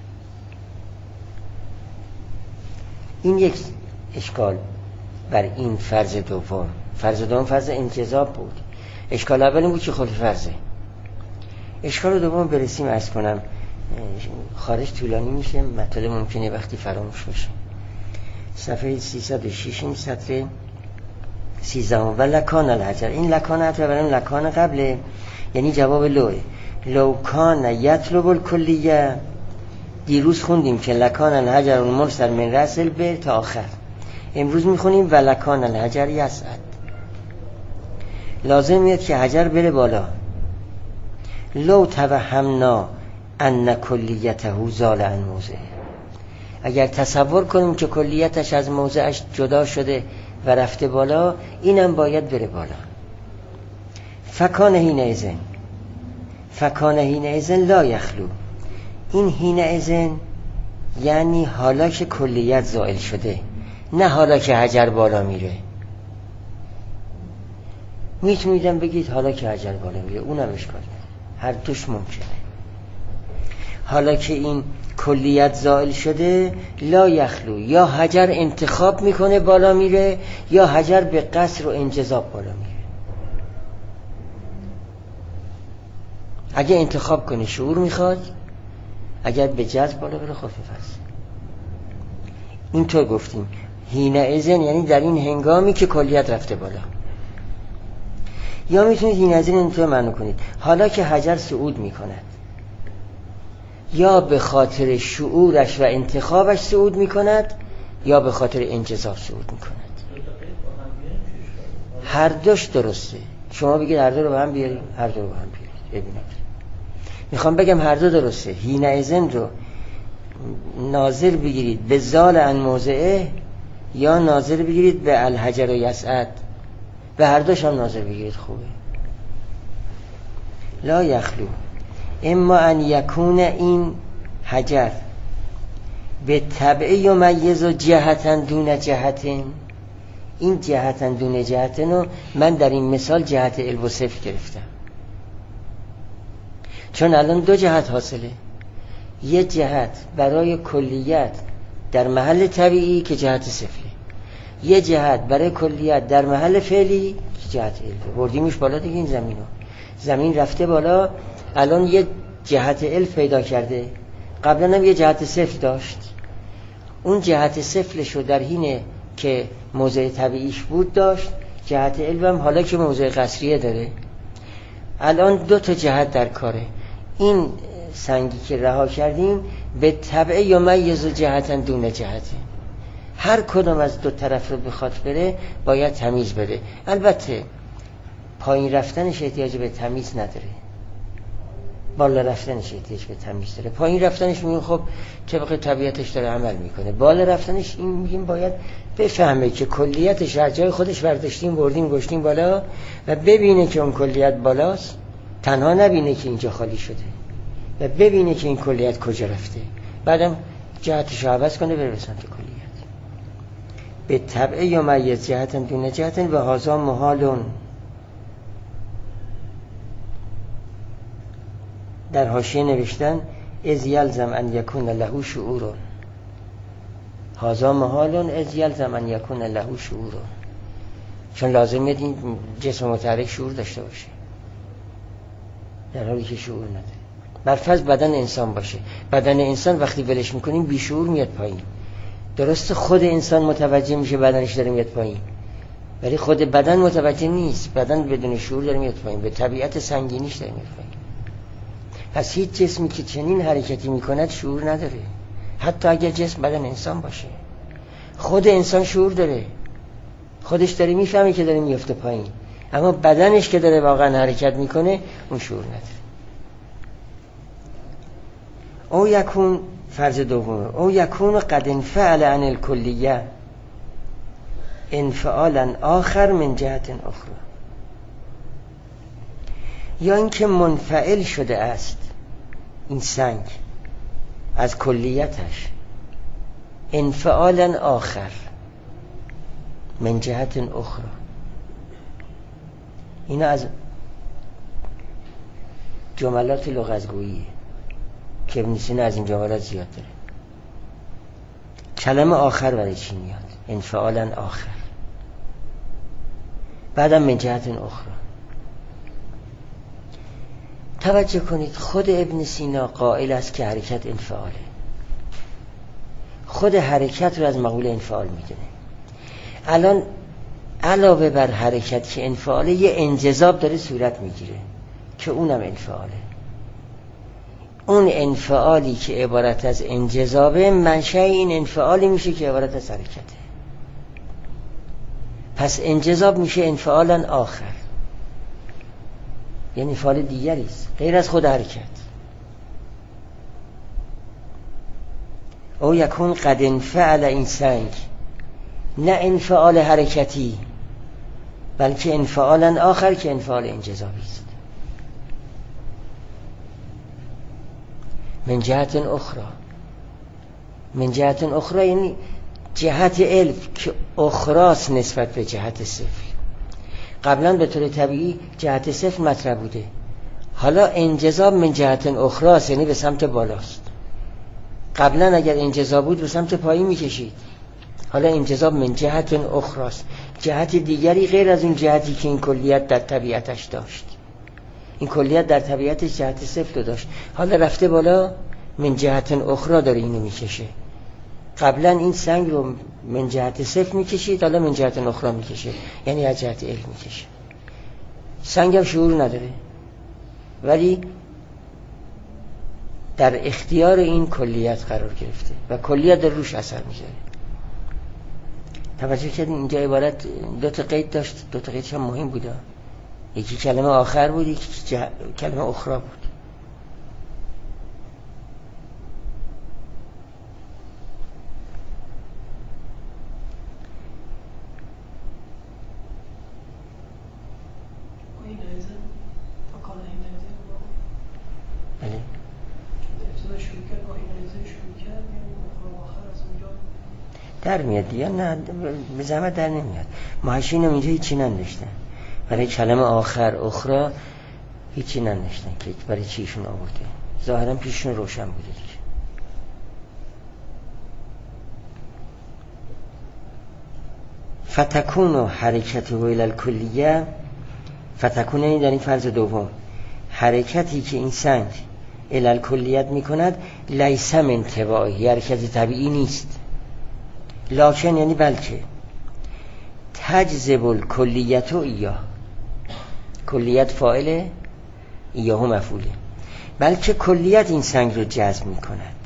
این یک اشکال بر این فرض دوم. فرض دوم فرض انجذاب بود. اشکال اول این بود که خلف فرضه. اشکال دوم برسیم عرض کنم، خارج طولانی میشه، مطالب ممکنه وقتی فراموش بشه. صفحه 306 این سطر 13 و لکان الحجر. این لکان حجر برای لکان قبله، یعنی جواب لوه. لو کان یطلب الکلیه، دیروز خوندیم که لکان الحجر المرسل من رأس البئر تا آخر. امروز میخونیم و لکان الحجر یصعد. لازم میاد که حجر بره بالا. لو توهمنا ان کلیته زال عن موضعه، اگر تصور کنیم که کلیتش از موضعش جدا شده و رفته بالا، اینم باید بره بالا. فکان حینئذ لا یخلو. این حینئذ یعنی حالا که کلیت زائل شده، نه حالا که حجر بالا میره. میتونیدم بگید حالا که حجر بالا میره، اونم اشکال نداره، هر دوش ممکنه. حالا که این کلیت زائل شده لا یخلو، یا حجر انتخاب میکنه بالا میره، یا حجر به قصر و انجذاب بالا میره. اگه انتخاب کنه شعور میخواد، اگر به جذب بالا بره خلف فرض. اینطور گفتیم حینئذ یعنی در این هنگامی که کلیت رفته بالا. یا میتونید حینئذ اینطور معنی کنید حالا که حجر صعود میکند، یا به خاطر شعورش و انتخابش صعود میکند، یا به خاطر انجذاب صعود میکند. هر دوش درسته. شما بگید هر دو رو با هم بیاریم، هر دو رو با هم بیارید. ببینید میخوام بگم هر دو درسته. حینئذ رو ناظر بگیرید به زال عن موضعه، یا ناظر بگیرید به الحجر و یسعد، به هر دوش هم ناظر بگیرید خوبه. لا یخلو اما ان یکون این حجر به طبع یمیز و جهتن دون جهتن. این جهتن دون جهتن رو من در این مثال جهت علو و صفر گرفتم، چون الان دو جهت حاصله. یه جهت برای کلیت در محل طبیعی که جهت صفره، یه جهت برای کلیت در محل فعلی که جهت علو. بردیمش بالا دیگه. این زمین رفته بالا، الان یه جهت علو پیدا کرده. قبلا هم یه جهت صفر داشت. اون جهت صفرشو در حینه که موضع طبیعیش بود داشت، جهت علو هم حالا که موضع قصریه داره. الان دو تا جهت در کاره. این سنگی که رها کردیم به طبع یمیز جهتن دون جهتن، هر کدام از دو طرف رو بخواد بره باید تمیز بده. البته پایین رفتنش احتیاج به تمیز نداره، بالا رفتنش احتیاج به تمیز داره. پایین رفتنش میگیم خب طبق طبیعتش داره عمل میکنه. بالا رفتنش این میگیم باید بفهمه که کلیتش از جای خودش برداشتیم بردیم گشتیم بالا و ببینه که اون کلیت بالاست، تنها نبینه که اینجا خالی شده و ببینه که این کلیت کجا رفته، بعدم جهتش رو عوض کنه بره به سمت کلیت. به طبع یمیز جهتن دون جهتن و هذا محالون. در حاشیه نوشتن از یلزم ان یکون له شعور. هذا محالون از یلزم ان یکون له شعور، چون لازمه این جسم متحرک شعور داشته باشه، در حالی که شعور نداره. برفرض بدن انسان باشه، بدن انسان وقتی ولش میکنیم بی شعور میاد پایین. درسته خود انسان متوجه میشه بدنش داره میاد پایین، ولی خود بدن متوجه نیست. بدن بدون شعور داره میاد پایین، به طبیعت سنگینیش داره میاد پایین. پس هیچ جسمی که چنین حرکتی میکند شعور نداره، حتی اگر جسم بدن انسان باشه. خود انسان شعور داره، خودش داره میفهمه که داره میفته پایین، اما بدنش که داره واقعا حرکت میکنه اون شعور نداره. او یکون، فرض دومه، او یکون قد انفعل عن الکلیه انفعالا آخر من جهت اخرى. یا اینکه منفعل شده است این سنگ از کلیتش انفعالا آخر من جهت اخرى. اینا از جملات لغزگوییه که ابن سینا از این جملات زیاد داره. کلمه آخر برای چی میاد؟ انفعالا آخر، بعدم من جهت اخرى. توجه کنید خود ابن سینا قائل است که حرکت انفعاله، خود حرکت رو از مقول انفعال میدونه. الان علاوه بر حرکت که انفعاله یه انجذاب داره صورت میگیره که اونم انفعاله. اون انفعالی که عبارت از انجذابه منشأ این انفعالی میشه که عبارت از حرکته. پس انجذاب میشه انفعالا آخر، یعنی انفعال دیگری است غیر از خود حرکت. او یکون قد انفعل این سنگ، نه انفعال حرکتی بلکه انفعالا آخر که انفعال انجذابی است. من جهت اخرى، من جهت اخرى یعنی جهت علم که اخراست نسبت به جهت صفر. قبلا به طور طبیعی جهت صفر مطرح بوده، حالا انجذاب من جهت اخراست یعنی به سمت بالاست. قبلا اگر انجذاب بود به سمت پایین میکشید، حالا انجذاب من جهت اخراست، جهت دیگری غیر از اون جهتی که این کلیت در طبیعتش داشت. این کلیت در طبیعتش جهت صفر داشت، حالا رفته بالا من جهت اخرى داره اینو میکشه. قبلا این سنگ رو من جهت صفر میکشید، حالا من جهت اخرى میکشه، یعنی از جهت علم میکشه. سنگ هم شعور نداره ولی در اختیار این کلیت قرار گرفته و کلیت در روش اثر میذاره. توجه کردین اینجا عبارت دو تا قید داشت، دو تا قیدش هم مهم بوده. یکی کلمه آخر بود، یکی کلمه اخرى بود. در میاد یا نه به زحمت در نمیاد. ماشین هم اینجا هیچی ننداشتن، برای کلمه آخر اخرى هیچی ننداشتن که برای چیشون آورده، ظاهرا پیششون روشن بوده دیگه. فتکون حرکت و الی الکلیه، فتکون یعنی در این فرض دوم حرکتی که این سنگ الی الکلیت میکند لیس من تبعی، حرکت طبیعی نیست، لکن یعنی بلکه تجذب الکلیت و ایاه، کلیت فاعله ایاه مفعوله، بلکه کلیت این سنگ رو جذب میکند.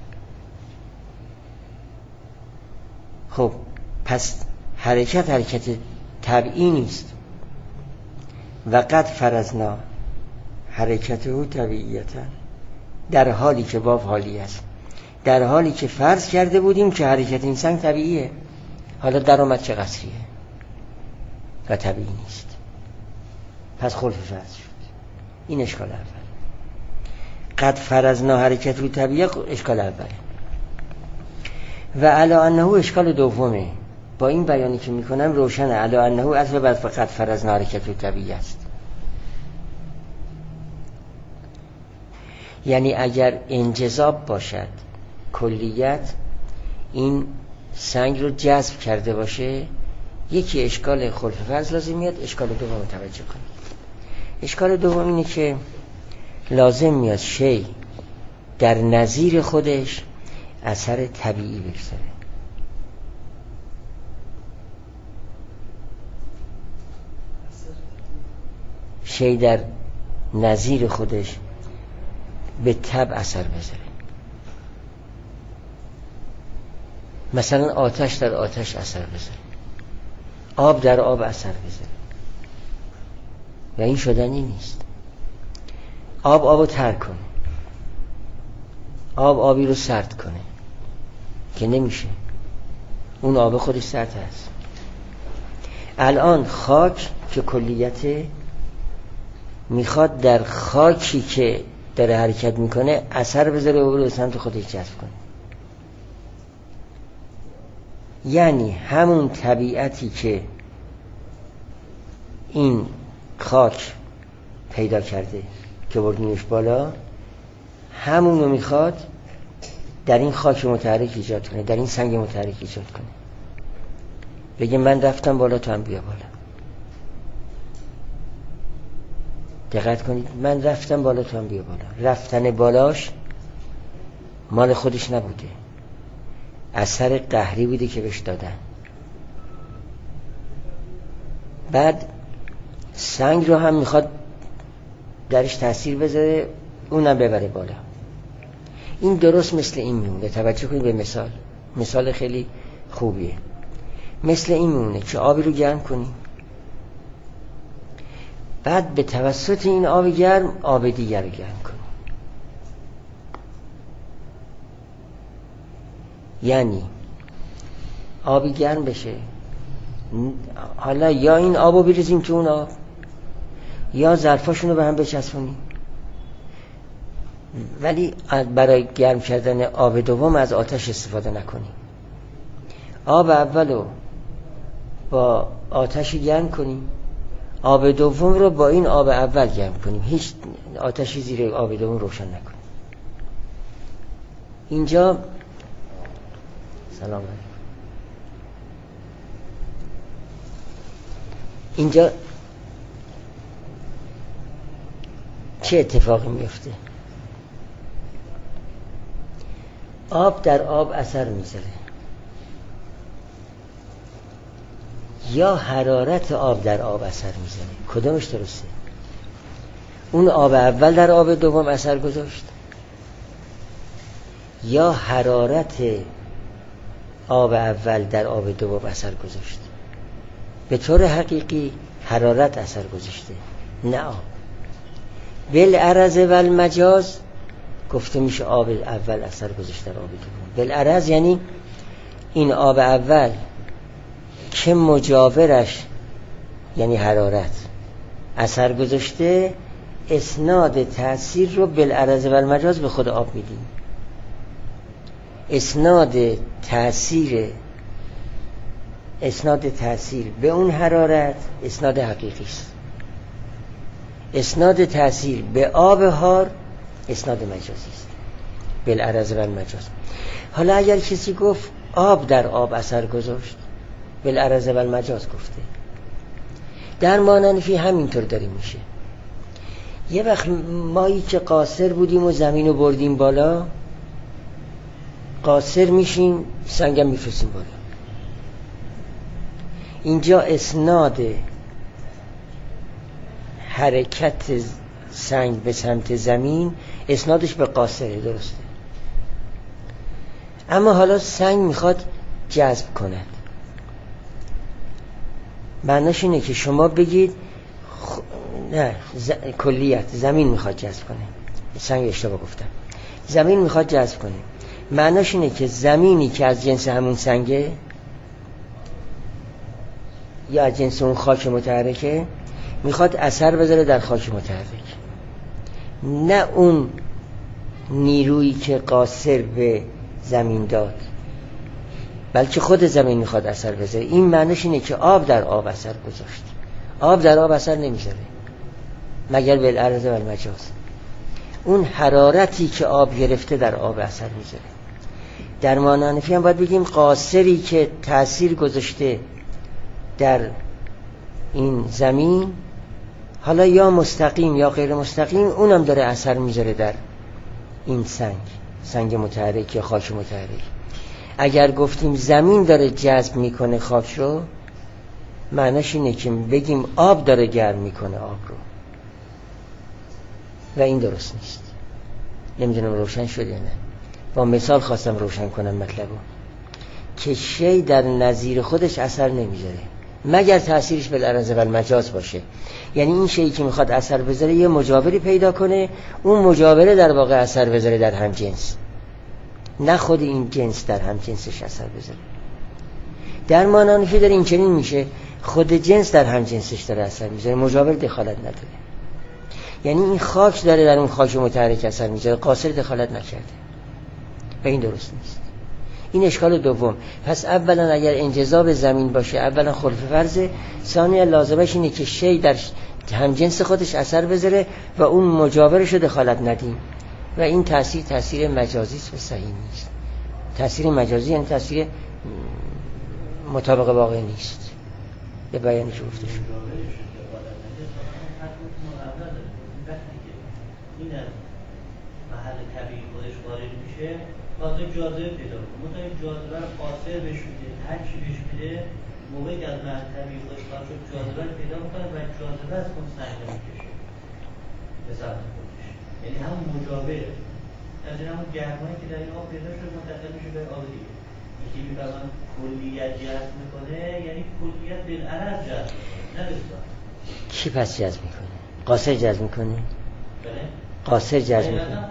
خب پس حرکت طبیعی نیست. و قد فرضنا حرکته طبیعیتا، در حالی که واو حالی است، در حالی که فرض کرده بودیم که حرکت این سنگ طبیعیه. حالا در اومد چه قصریه و طبیعی نیست، پس خلف فرض شد. این اشکال اول. قد فرضنا حرکته طبیعیه اشکال اوله. و علی انه اشکال دومه. با این بیانی که میکنم روشنه علی انه عطف بر فقط فرضنا حرکته طبیعی است. یعنی اگر انجذاب باشد کلیت این سنگ رو جذب کرده باشه، یکی اشکال خلف فرض لازم میاد. اشکال دوم توجه کنید. اشکال دوم اینه که لازم میاد شی در نظیر خودش اثر طبیعی بگذاره. شی در نظیر خودش به طبع اثر بذاره. مثلا آتش در آتش اثر بذاره، آب در آب اثر بذاره، و این شدنی نیست. آب رو ترک کنه، آبی رو سرد کنه که نمیشه، اون آب خودش سرد هست. الان خاک که کلیته میخواد در خاکی که داره حرکت میکنه اثر بذاره و به سمت خودش جذب کنه. یعنی همون طبیعتی که این خاک پیدا کرده که بردیمش بالا، همونو میخواد در این خاک متحرک ایجاد کنه، در این سنگ متحرک ایجاد کنه. بگه من رفتم بالا تو هم بیا بالا. دقت کنید، من رفتم بالا تو هم بیا بالا. رفتن بالاش مال خودش نبوده، اثر قهری بوده که بهش دادن. بعد سنگ رو هم میخواد درش تاثیر بذاره، اونم ببره بالا. این درست مثل این میمونه. توجه کنید به مثال خیلی خوبیه. مثل این میمونه که آبی رو گرم کنیم، بعد به توسط این آب گرم آب دیگر رو گرم کنیم. یعنی آبی گرم بشه، حالا یا این آب رو بریزیم تو اون آب، یا ظرفاشون رو به هم بچسبونیم. ولی برای گرم کردن آب دوم از آتش استفاده نکنیم. آب اول رو با آتش گرم کنیم، آب دوم رو با این آب اول گرم کنیم، هیچ آتشی زیر آب دوم روشن نکنیم. اینجا سلام علیکم. اینجا چه اتفاقی میفته؟ آب در آب اثر میذاره، یا حرارت آب در آب اثر میذاره. کدومش درسته؟ اون آب اول در آب دوم اثر گذاشت، یا حرارت آب اول در آب دوم اثر گذاشت؟ به طور حقیقی حرارت اثر گذاشته، نه آب. بالعرض و المجاز گفته میشه آب اول اثر گذاشته در آب دوم. بالعرض یعنی این آب اول که مجاورش یعنی حرارت اثر گذاشته، اسناد تأثیر رو بالعرض و المجاز به خود آب میدیم. اسناد تأثیر اسناد تأثیر به اون حرارت اسناد حقیقی است. اسناد تأثیر به آب حار اسناد مجازی است، بالعرض و المجاز. حالا اگر کسی گفت آب در آب اثر گذاشت، بالعرض و المجاز گفته. در ماننفی همینطور داره میشه. یه وقت مایی که قاصر بودیم و زمین رو بردیم بالا، قاصر میشیم سنگم میفرستیم بالا. اینجا اسناد حرکت سنگ به سمت زمین اسنادش به قاصره، درسته. اما حالا سنگ میخواد جذب کند. معناش اینه که شما بگید نه کلیت زمین میخواد جذب کنه. سنگ اشتباه گفتم. زمین میخواد جذب کنه. معناش اینه که زمینی که از جنس همون سنگه یا از جنس اون خاک متحرکه میخواد اثر بذاره در خاک متحرک، نه اون نیرویی که قاصر به زمین داد، بلکه خود زمین میخواد اثر بذاره. این معنیش اینه که آب در آب اثر گذاشت. آب در آب اثر نمیذاره مگر بالعرض و المجاز. اون حرارتی که آب گرفته در آب اثر میذاره. در ماننفی هم باید بگیم قاصری که تأثیر گذاشته در این زمین، حالا یا مستقیم یا غیر مستقیم، اونم داره اثر میذاره در این سنگ متحرک یا خاک متحرک. اگر گفتیم زمین داره جذب میکنه خاک رو، معنیش اینه که بگیم آب داره گرم میکنه آب رو، و این درست نیست. نمیدونم روشن شد یا نه. با مثال خواستم روشن کنم مطلبو که شی در نظیر خودش اثر نمیذاره مگر تأثیرش بالعرض و المجاز باشه. یعنی این شیئی که میخواد اثر بذاره یه مجاوری پیدا کنه، اون مجاوره در واقع اثر بذاره در هم جنس، نه خود این جنس در هم جنسش اثر بذاره. در ماننفی داره این چنین میشه، خود جنس در هم جنسش داره اثر میذاره، مجاور دخالت نداره. یعنی این خاک داره در اون خاک متحرک اثر میذاره، قاصر دخالت نکرده و این درست نیست. این اشکال دوم. پس اولا اگر انجذاب زمین باشه، اولا خلف فرضه، ثانیا لازمش اینه که شی در همجنس خودش اثر بذاره و اون مجاورش رو دخالت ندیم، و این تأثیر مجازی است و صحیح نیست. تأثیر مجازی یعنی تأثیر مطابق واقع نیست. به بیانش گفته شد. این از محل طبیعی خودش خارج میشه، واسه جاذبه پیدا کنه. مثلا این جاذبه رو قاصر بهش میده، هر چی بهش میده، موقعی که از محل طبیعی خودش خارج شد جاذبه رو پیدا میکنه و جاذبه از اون سنگ میکشه به سمت خودش. یعنی همون مجاوره، از این همون گرمایی که در این آب پیدا شد منتقل میشه به آب دیگه. یکی میفرمان کلیت جذب میکنه، یعنی کلیت بالعرض جذب میکنه، نه بسیار. کی پس جذب میکنه؟ قاصر جذب میکنه؟ بله؟ قاصر جذب میکنه.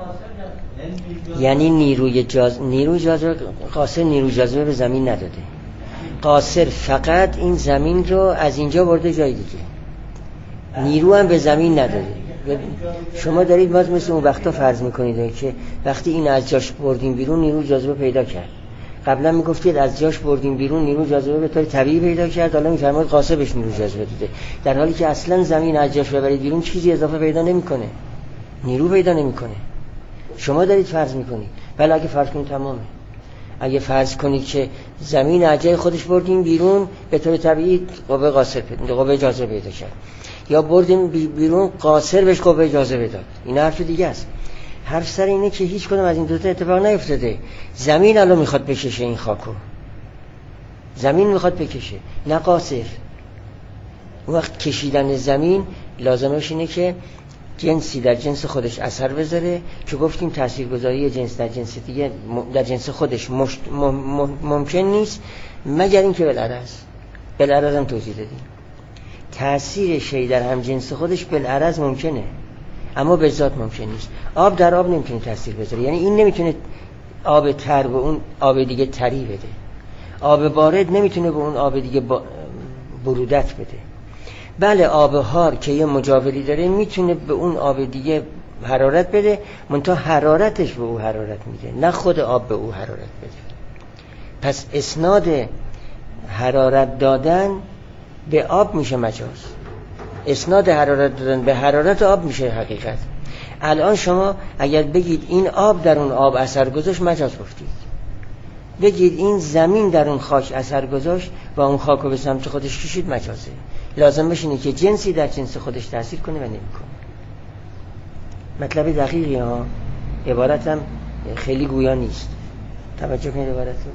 یعنی نیروی جاذبه، قاصر نیروی جاذبه به زمین نداده. قاصر فقط این زمین رو از اینجا برده جای دیگه، نیرو هم به زمین نداده. شما دارید باز مثل اون وقتا فرض میکنید که وقتی این از جاش بردیم بیرون نیرو جاذبه پیدا کرد. قبلا میگفتید از جاش بردیم بیرون نیرو جاذبه به طور طبیعی پیدا کرد، حالا میفرمایید قاصر بهش نیرو جاذبه داده، در حالی که اصلا زمین از جاش ببرید بیرون چیزی اضافه پیدا نمیکنه، نیرو پیدا نمیکنه. شما دارید فرض میکنید. ولی اگه فرض کنید تمامه. اگه فرض کنید که زمین از جای خودش بردیم بیرون به طور طبیعی قوه جاذبه پیدا کرد، یا بردیم بیرون قاصر بهش قوه جاذبه داد، این حرف دیگه است. حرف سر اینه که هیچ کدوم از این دوتا اتفاق نیفتاده. زمین الان میخواد بکشه این خاکو، زمین میخواد بکشه، نه قاصر. اون وقت کشیدن زمین لازمش اینه که جنسی در جنس خودش اثر بذاره، که گفتیم تاثیرگذاری جنس در جنس دیگه در جنس خودش ممکن نیست مگر اینکه بالعرض هم توضیح دادیم تأثیر شی در هم جنس خودش بالعرض ممکنه اما به ذات ممکن نیست. آب در آب نمیتونه تاثیر بذاره، یعنی این نمیتونه آب تر به اون آب دیگه تری بده، آب بارد نمیتونه به اون آب دیگه برودت بده. بله آب حار که یه مجاوری داره میتونه به اون آب دیگه حرارت بده، منتها حرارتش به او حرارت میده، نه خود آب به او حرارت بده. پس اسناد حرارت دادن به آب میشه مجاز، اسناد حرارت دادن به حرارت آب میشه حقیقت. الان شما اگر بگید این آب در اون آب اثر گذاشت مجاز گفتید، بگید این زمین در اون خاک اثر گذاشت و اون خاک رو به سمت خودش کشید مجازه. لازم بشینه که جنسی در جنس خودش تأثیر کنه و نمیکنه. مطلب دقیقی ها، عبارتم خیلی گویا نیست. توجه کنید عبارت رو.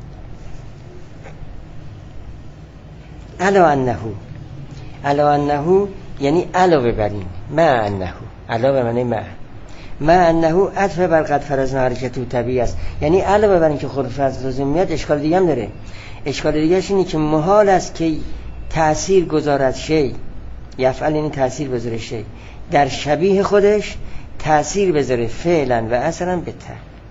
الا انه یعنی علاوه بر این، ما انه علاوه معنی ما انه عطف بر قد فرضنا حرکت و طبیعی است، یعنی علاوه بر این که خود فرض لازم میاد اشکال دیگه هم داره. اشکال دیگه‌اش اینه که محال است که تأثیر گذارد شی، یفعل یعنی تأثیر بذاره شی در شبیه خودش تأثیر بذاره فعلا و اثرا به ته،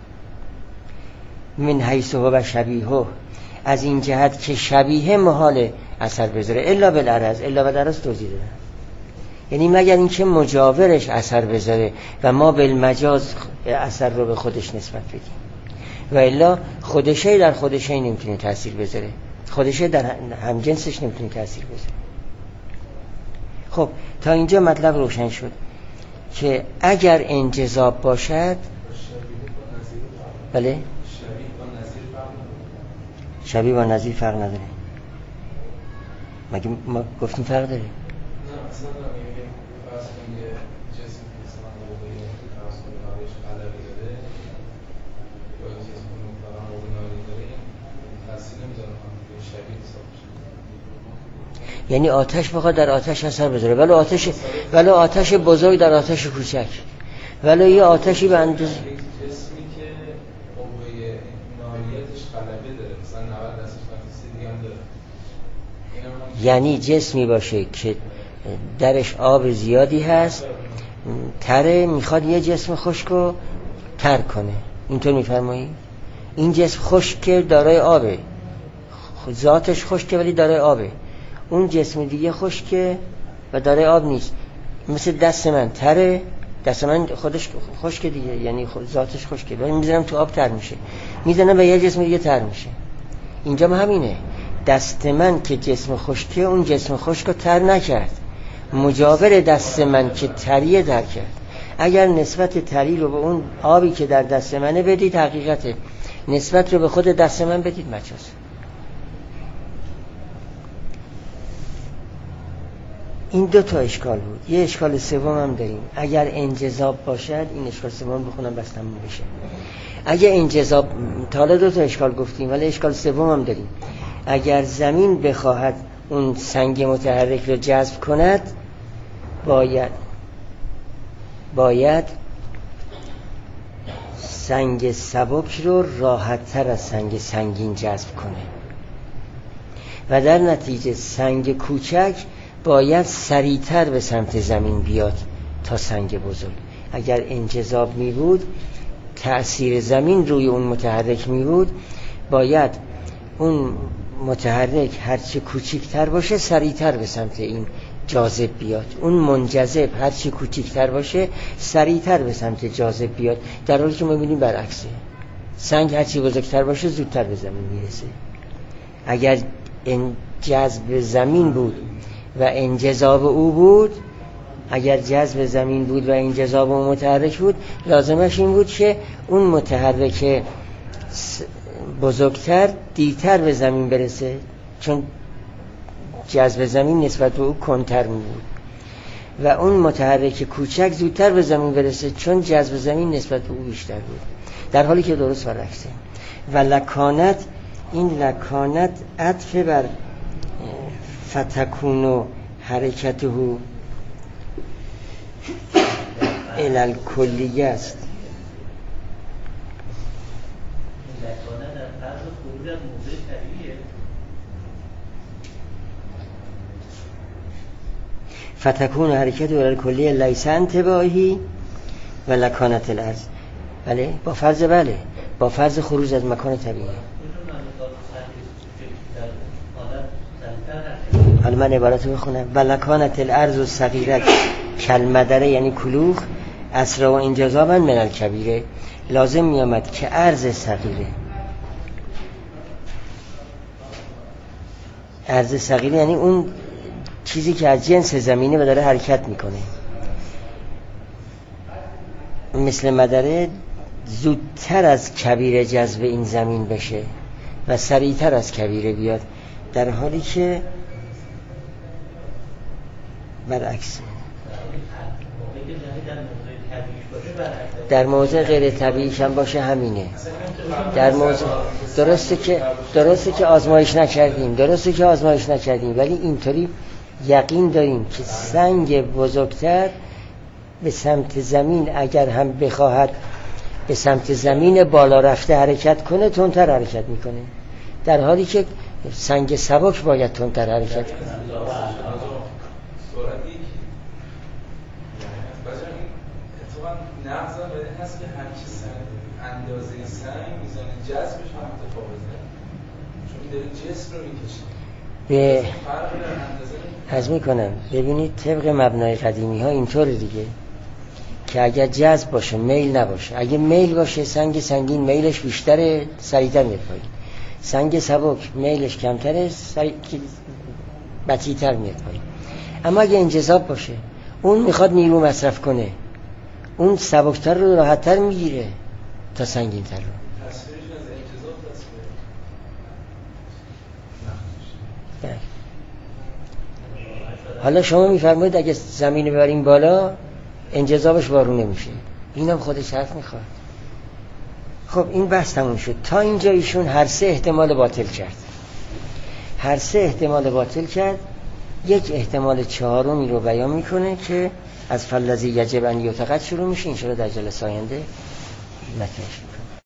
من حیث هو شبیهه، از این جهت که شبیه محال اثر بذاره، الا بالعرض توضیح دادم، یعنی مگر اینکه مجاورش اثر بذاره و ما بالمجاز اثر رو به خودش نسبت بدیم، و الا خودشی در خودشی نمیتونه تأثیر بذاره، خودشی در همجنسش نمیتونه تأثیر بذاره. خب تا اینجا مطلب روشن شد که اگر انجذاب باشد، بله شبیه با نظیر فرق نداره. مگه ما گفتیم فرق داره؟ نه مثلا میگه فرض کنید یه جسم مثلا موقعی توسط نارش غلبه داره یا این جسم مثلا موقع ناری داره، تاثیر نمیذاره که شبیه حساب بشه. یعنی آتش بخواد در آتش اثر بذاره، ولو آتش بزرگ در آتش کوچک، ولو یه آتشی به اندازه جسمی که موقع ناریتش غلبه داره، مثلا 90 درصد کانتیستی دیگه هم داره، یعنی جسمی باشه که درش آب زیادی هست، تره، میخواد یه جسم خشک رو تر کنه، اینطور میفرمایی؟ این جسم خشک دارای آبه، ذاتش خشکه ولی دارای آبه، اون جسم دیگه خشکه و دارای آب نیست. مثل دست من تره، دست من خودش خشکه دیگه، یعنی ذاتش خشکه ولی میذارم تو آب تر میشه، میزنم به یه جسم دیگه تر میشه. اینجا هم همینه، دست من که جسم خشکه اون جسم خشک رو تر نکرد، مجاور دست من که تریه در کرد. اگر نسبت تری رو به اون آبی که در دست منه بدید حقیقته، نسبت رو به خود دست من بدید مجاز. این دو تا اشکال بود. یه اشکال سوم هم داریم، اگر انجذاب باشد، این اشکال سوم بخونم بس تموم بشه. اگه انجذاب، تا حالا دو تا اشکال گفتیم ولی اشکال سوم هم داریم، اگر زمین بخواهد اون سنگ متحرک رو جذب کند، باید سنگ سبک رو راحت تر از سنگ سنگین جذب کنه و در نتیجه سنگ کوچک باید سریعتر به سمت زمین بیاد تا سنگ بزرگ. اگر انجذاب می بود، تأثیر زمین روی اون متحرک می بود، باید اون متحرک هرچی کوچیکتر باشه سریعتر به سمت این جاذب بیاد، اون منجذب هرچی کوچیکتر باشه سریعتر به سمت جاذب بیاد، در حالی که ما می‌بینیم برعکسه، سنگ هرچی بزرگتر باشه زودتر به زمین میرسه. اگر جذب زمین بود و انجذاب او بود، اگر جذب زمین بود و انجذاب او متحرک بود، لازمش این بود که اون متحرک بزرگتر دیرتر به زمین برسه، چون جذب زمین نسبت به او کنتر می بود، و اون متحرک کوچک زودتر به زمین برسه چون جذب زمین نسبت به او بیشتر بود، در حالی که درست برعکسه. و لکانت، این لکانت عطف بر فتکون حرکته الال کلیه است. لکانت در طرز خروج از موضع طبیعیه. فتکون حرکت الال کلیه لیس انتباهی و لکانت الارض. بله با فرض، بله با فرض خروج از مکان طبیعی. حالا من عبارت رو بخونم. و لکانت الارض و صغیره کلمدره، یعنی کلوخ، اسرع و انجذابا من الکبیره، لازم می آمد که ارض صغیره عرض صغیره یعنی اون چیزی که از جنس زمینه و داره حرکت میکنه، مثل مدره زودتر از کبیره جذب این زمین بشه و سریعتر از کبیره بیاد، در حالی که برعکس در موضع غیر طبیعیش هم باشه همینه. در موضع درسته که آزمایش نکردیم ولی اینطوری یقین داریم که سنگ بزرگتر به سمت زمین اگر هم بخواهد به سمت زمین بالا رفته حرکت کنه تندتر حرکت میکنه، در حالی که سنگ سبک باید تندتر حرکت کنه. نقض هم باید هست که هرچی اندازه سنگ میزان جذبش هم متفاوته، چون داره جسم رو میکشه به از میکنم. ببینید طبق مبنای قدیمی ها اینطور دیگه که اگر جذب باشه میل نباشه، اگه میل باشه سنگ سنگین میلش بیشتره سریعتر میاد پایین، سنگ سبک میلش کمتره بطی‌تر میاد پایین. اما اگه انجذاب باشه اون میخواد نیرو مصرف کنه، اون سبکتر رو راحتتر میگیره تا سنگین‌تر رو. تصویرش از انجذاب تصویر. حالا شما میفرمایید اگه زمین ببریم بالا انجذابش وارونه میشه، اینم خودش حرف میخواد. خب این بحث تموم شد. تا اینجا ایشون هر سه احتمال باطل کرد. یک احتمال چهارمی رو بیان میکنه که از فلذی یجب ان یعتقد شروع میشه، انشاءالله در جلسه آینده مطرحش میکنه.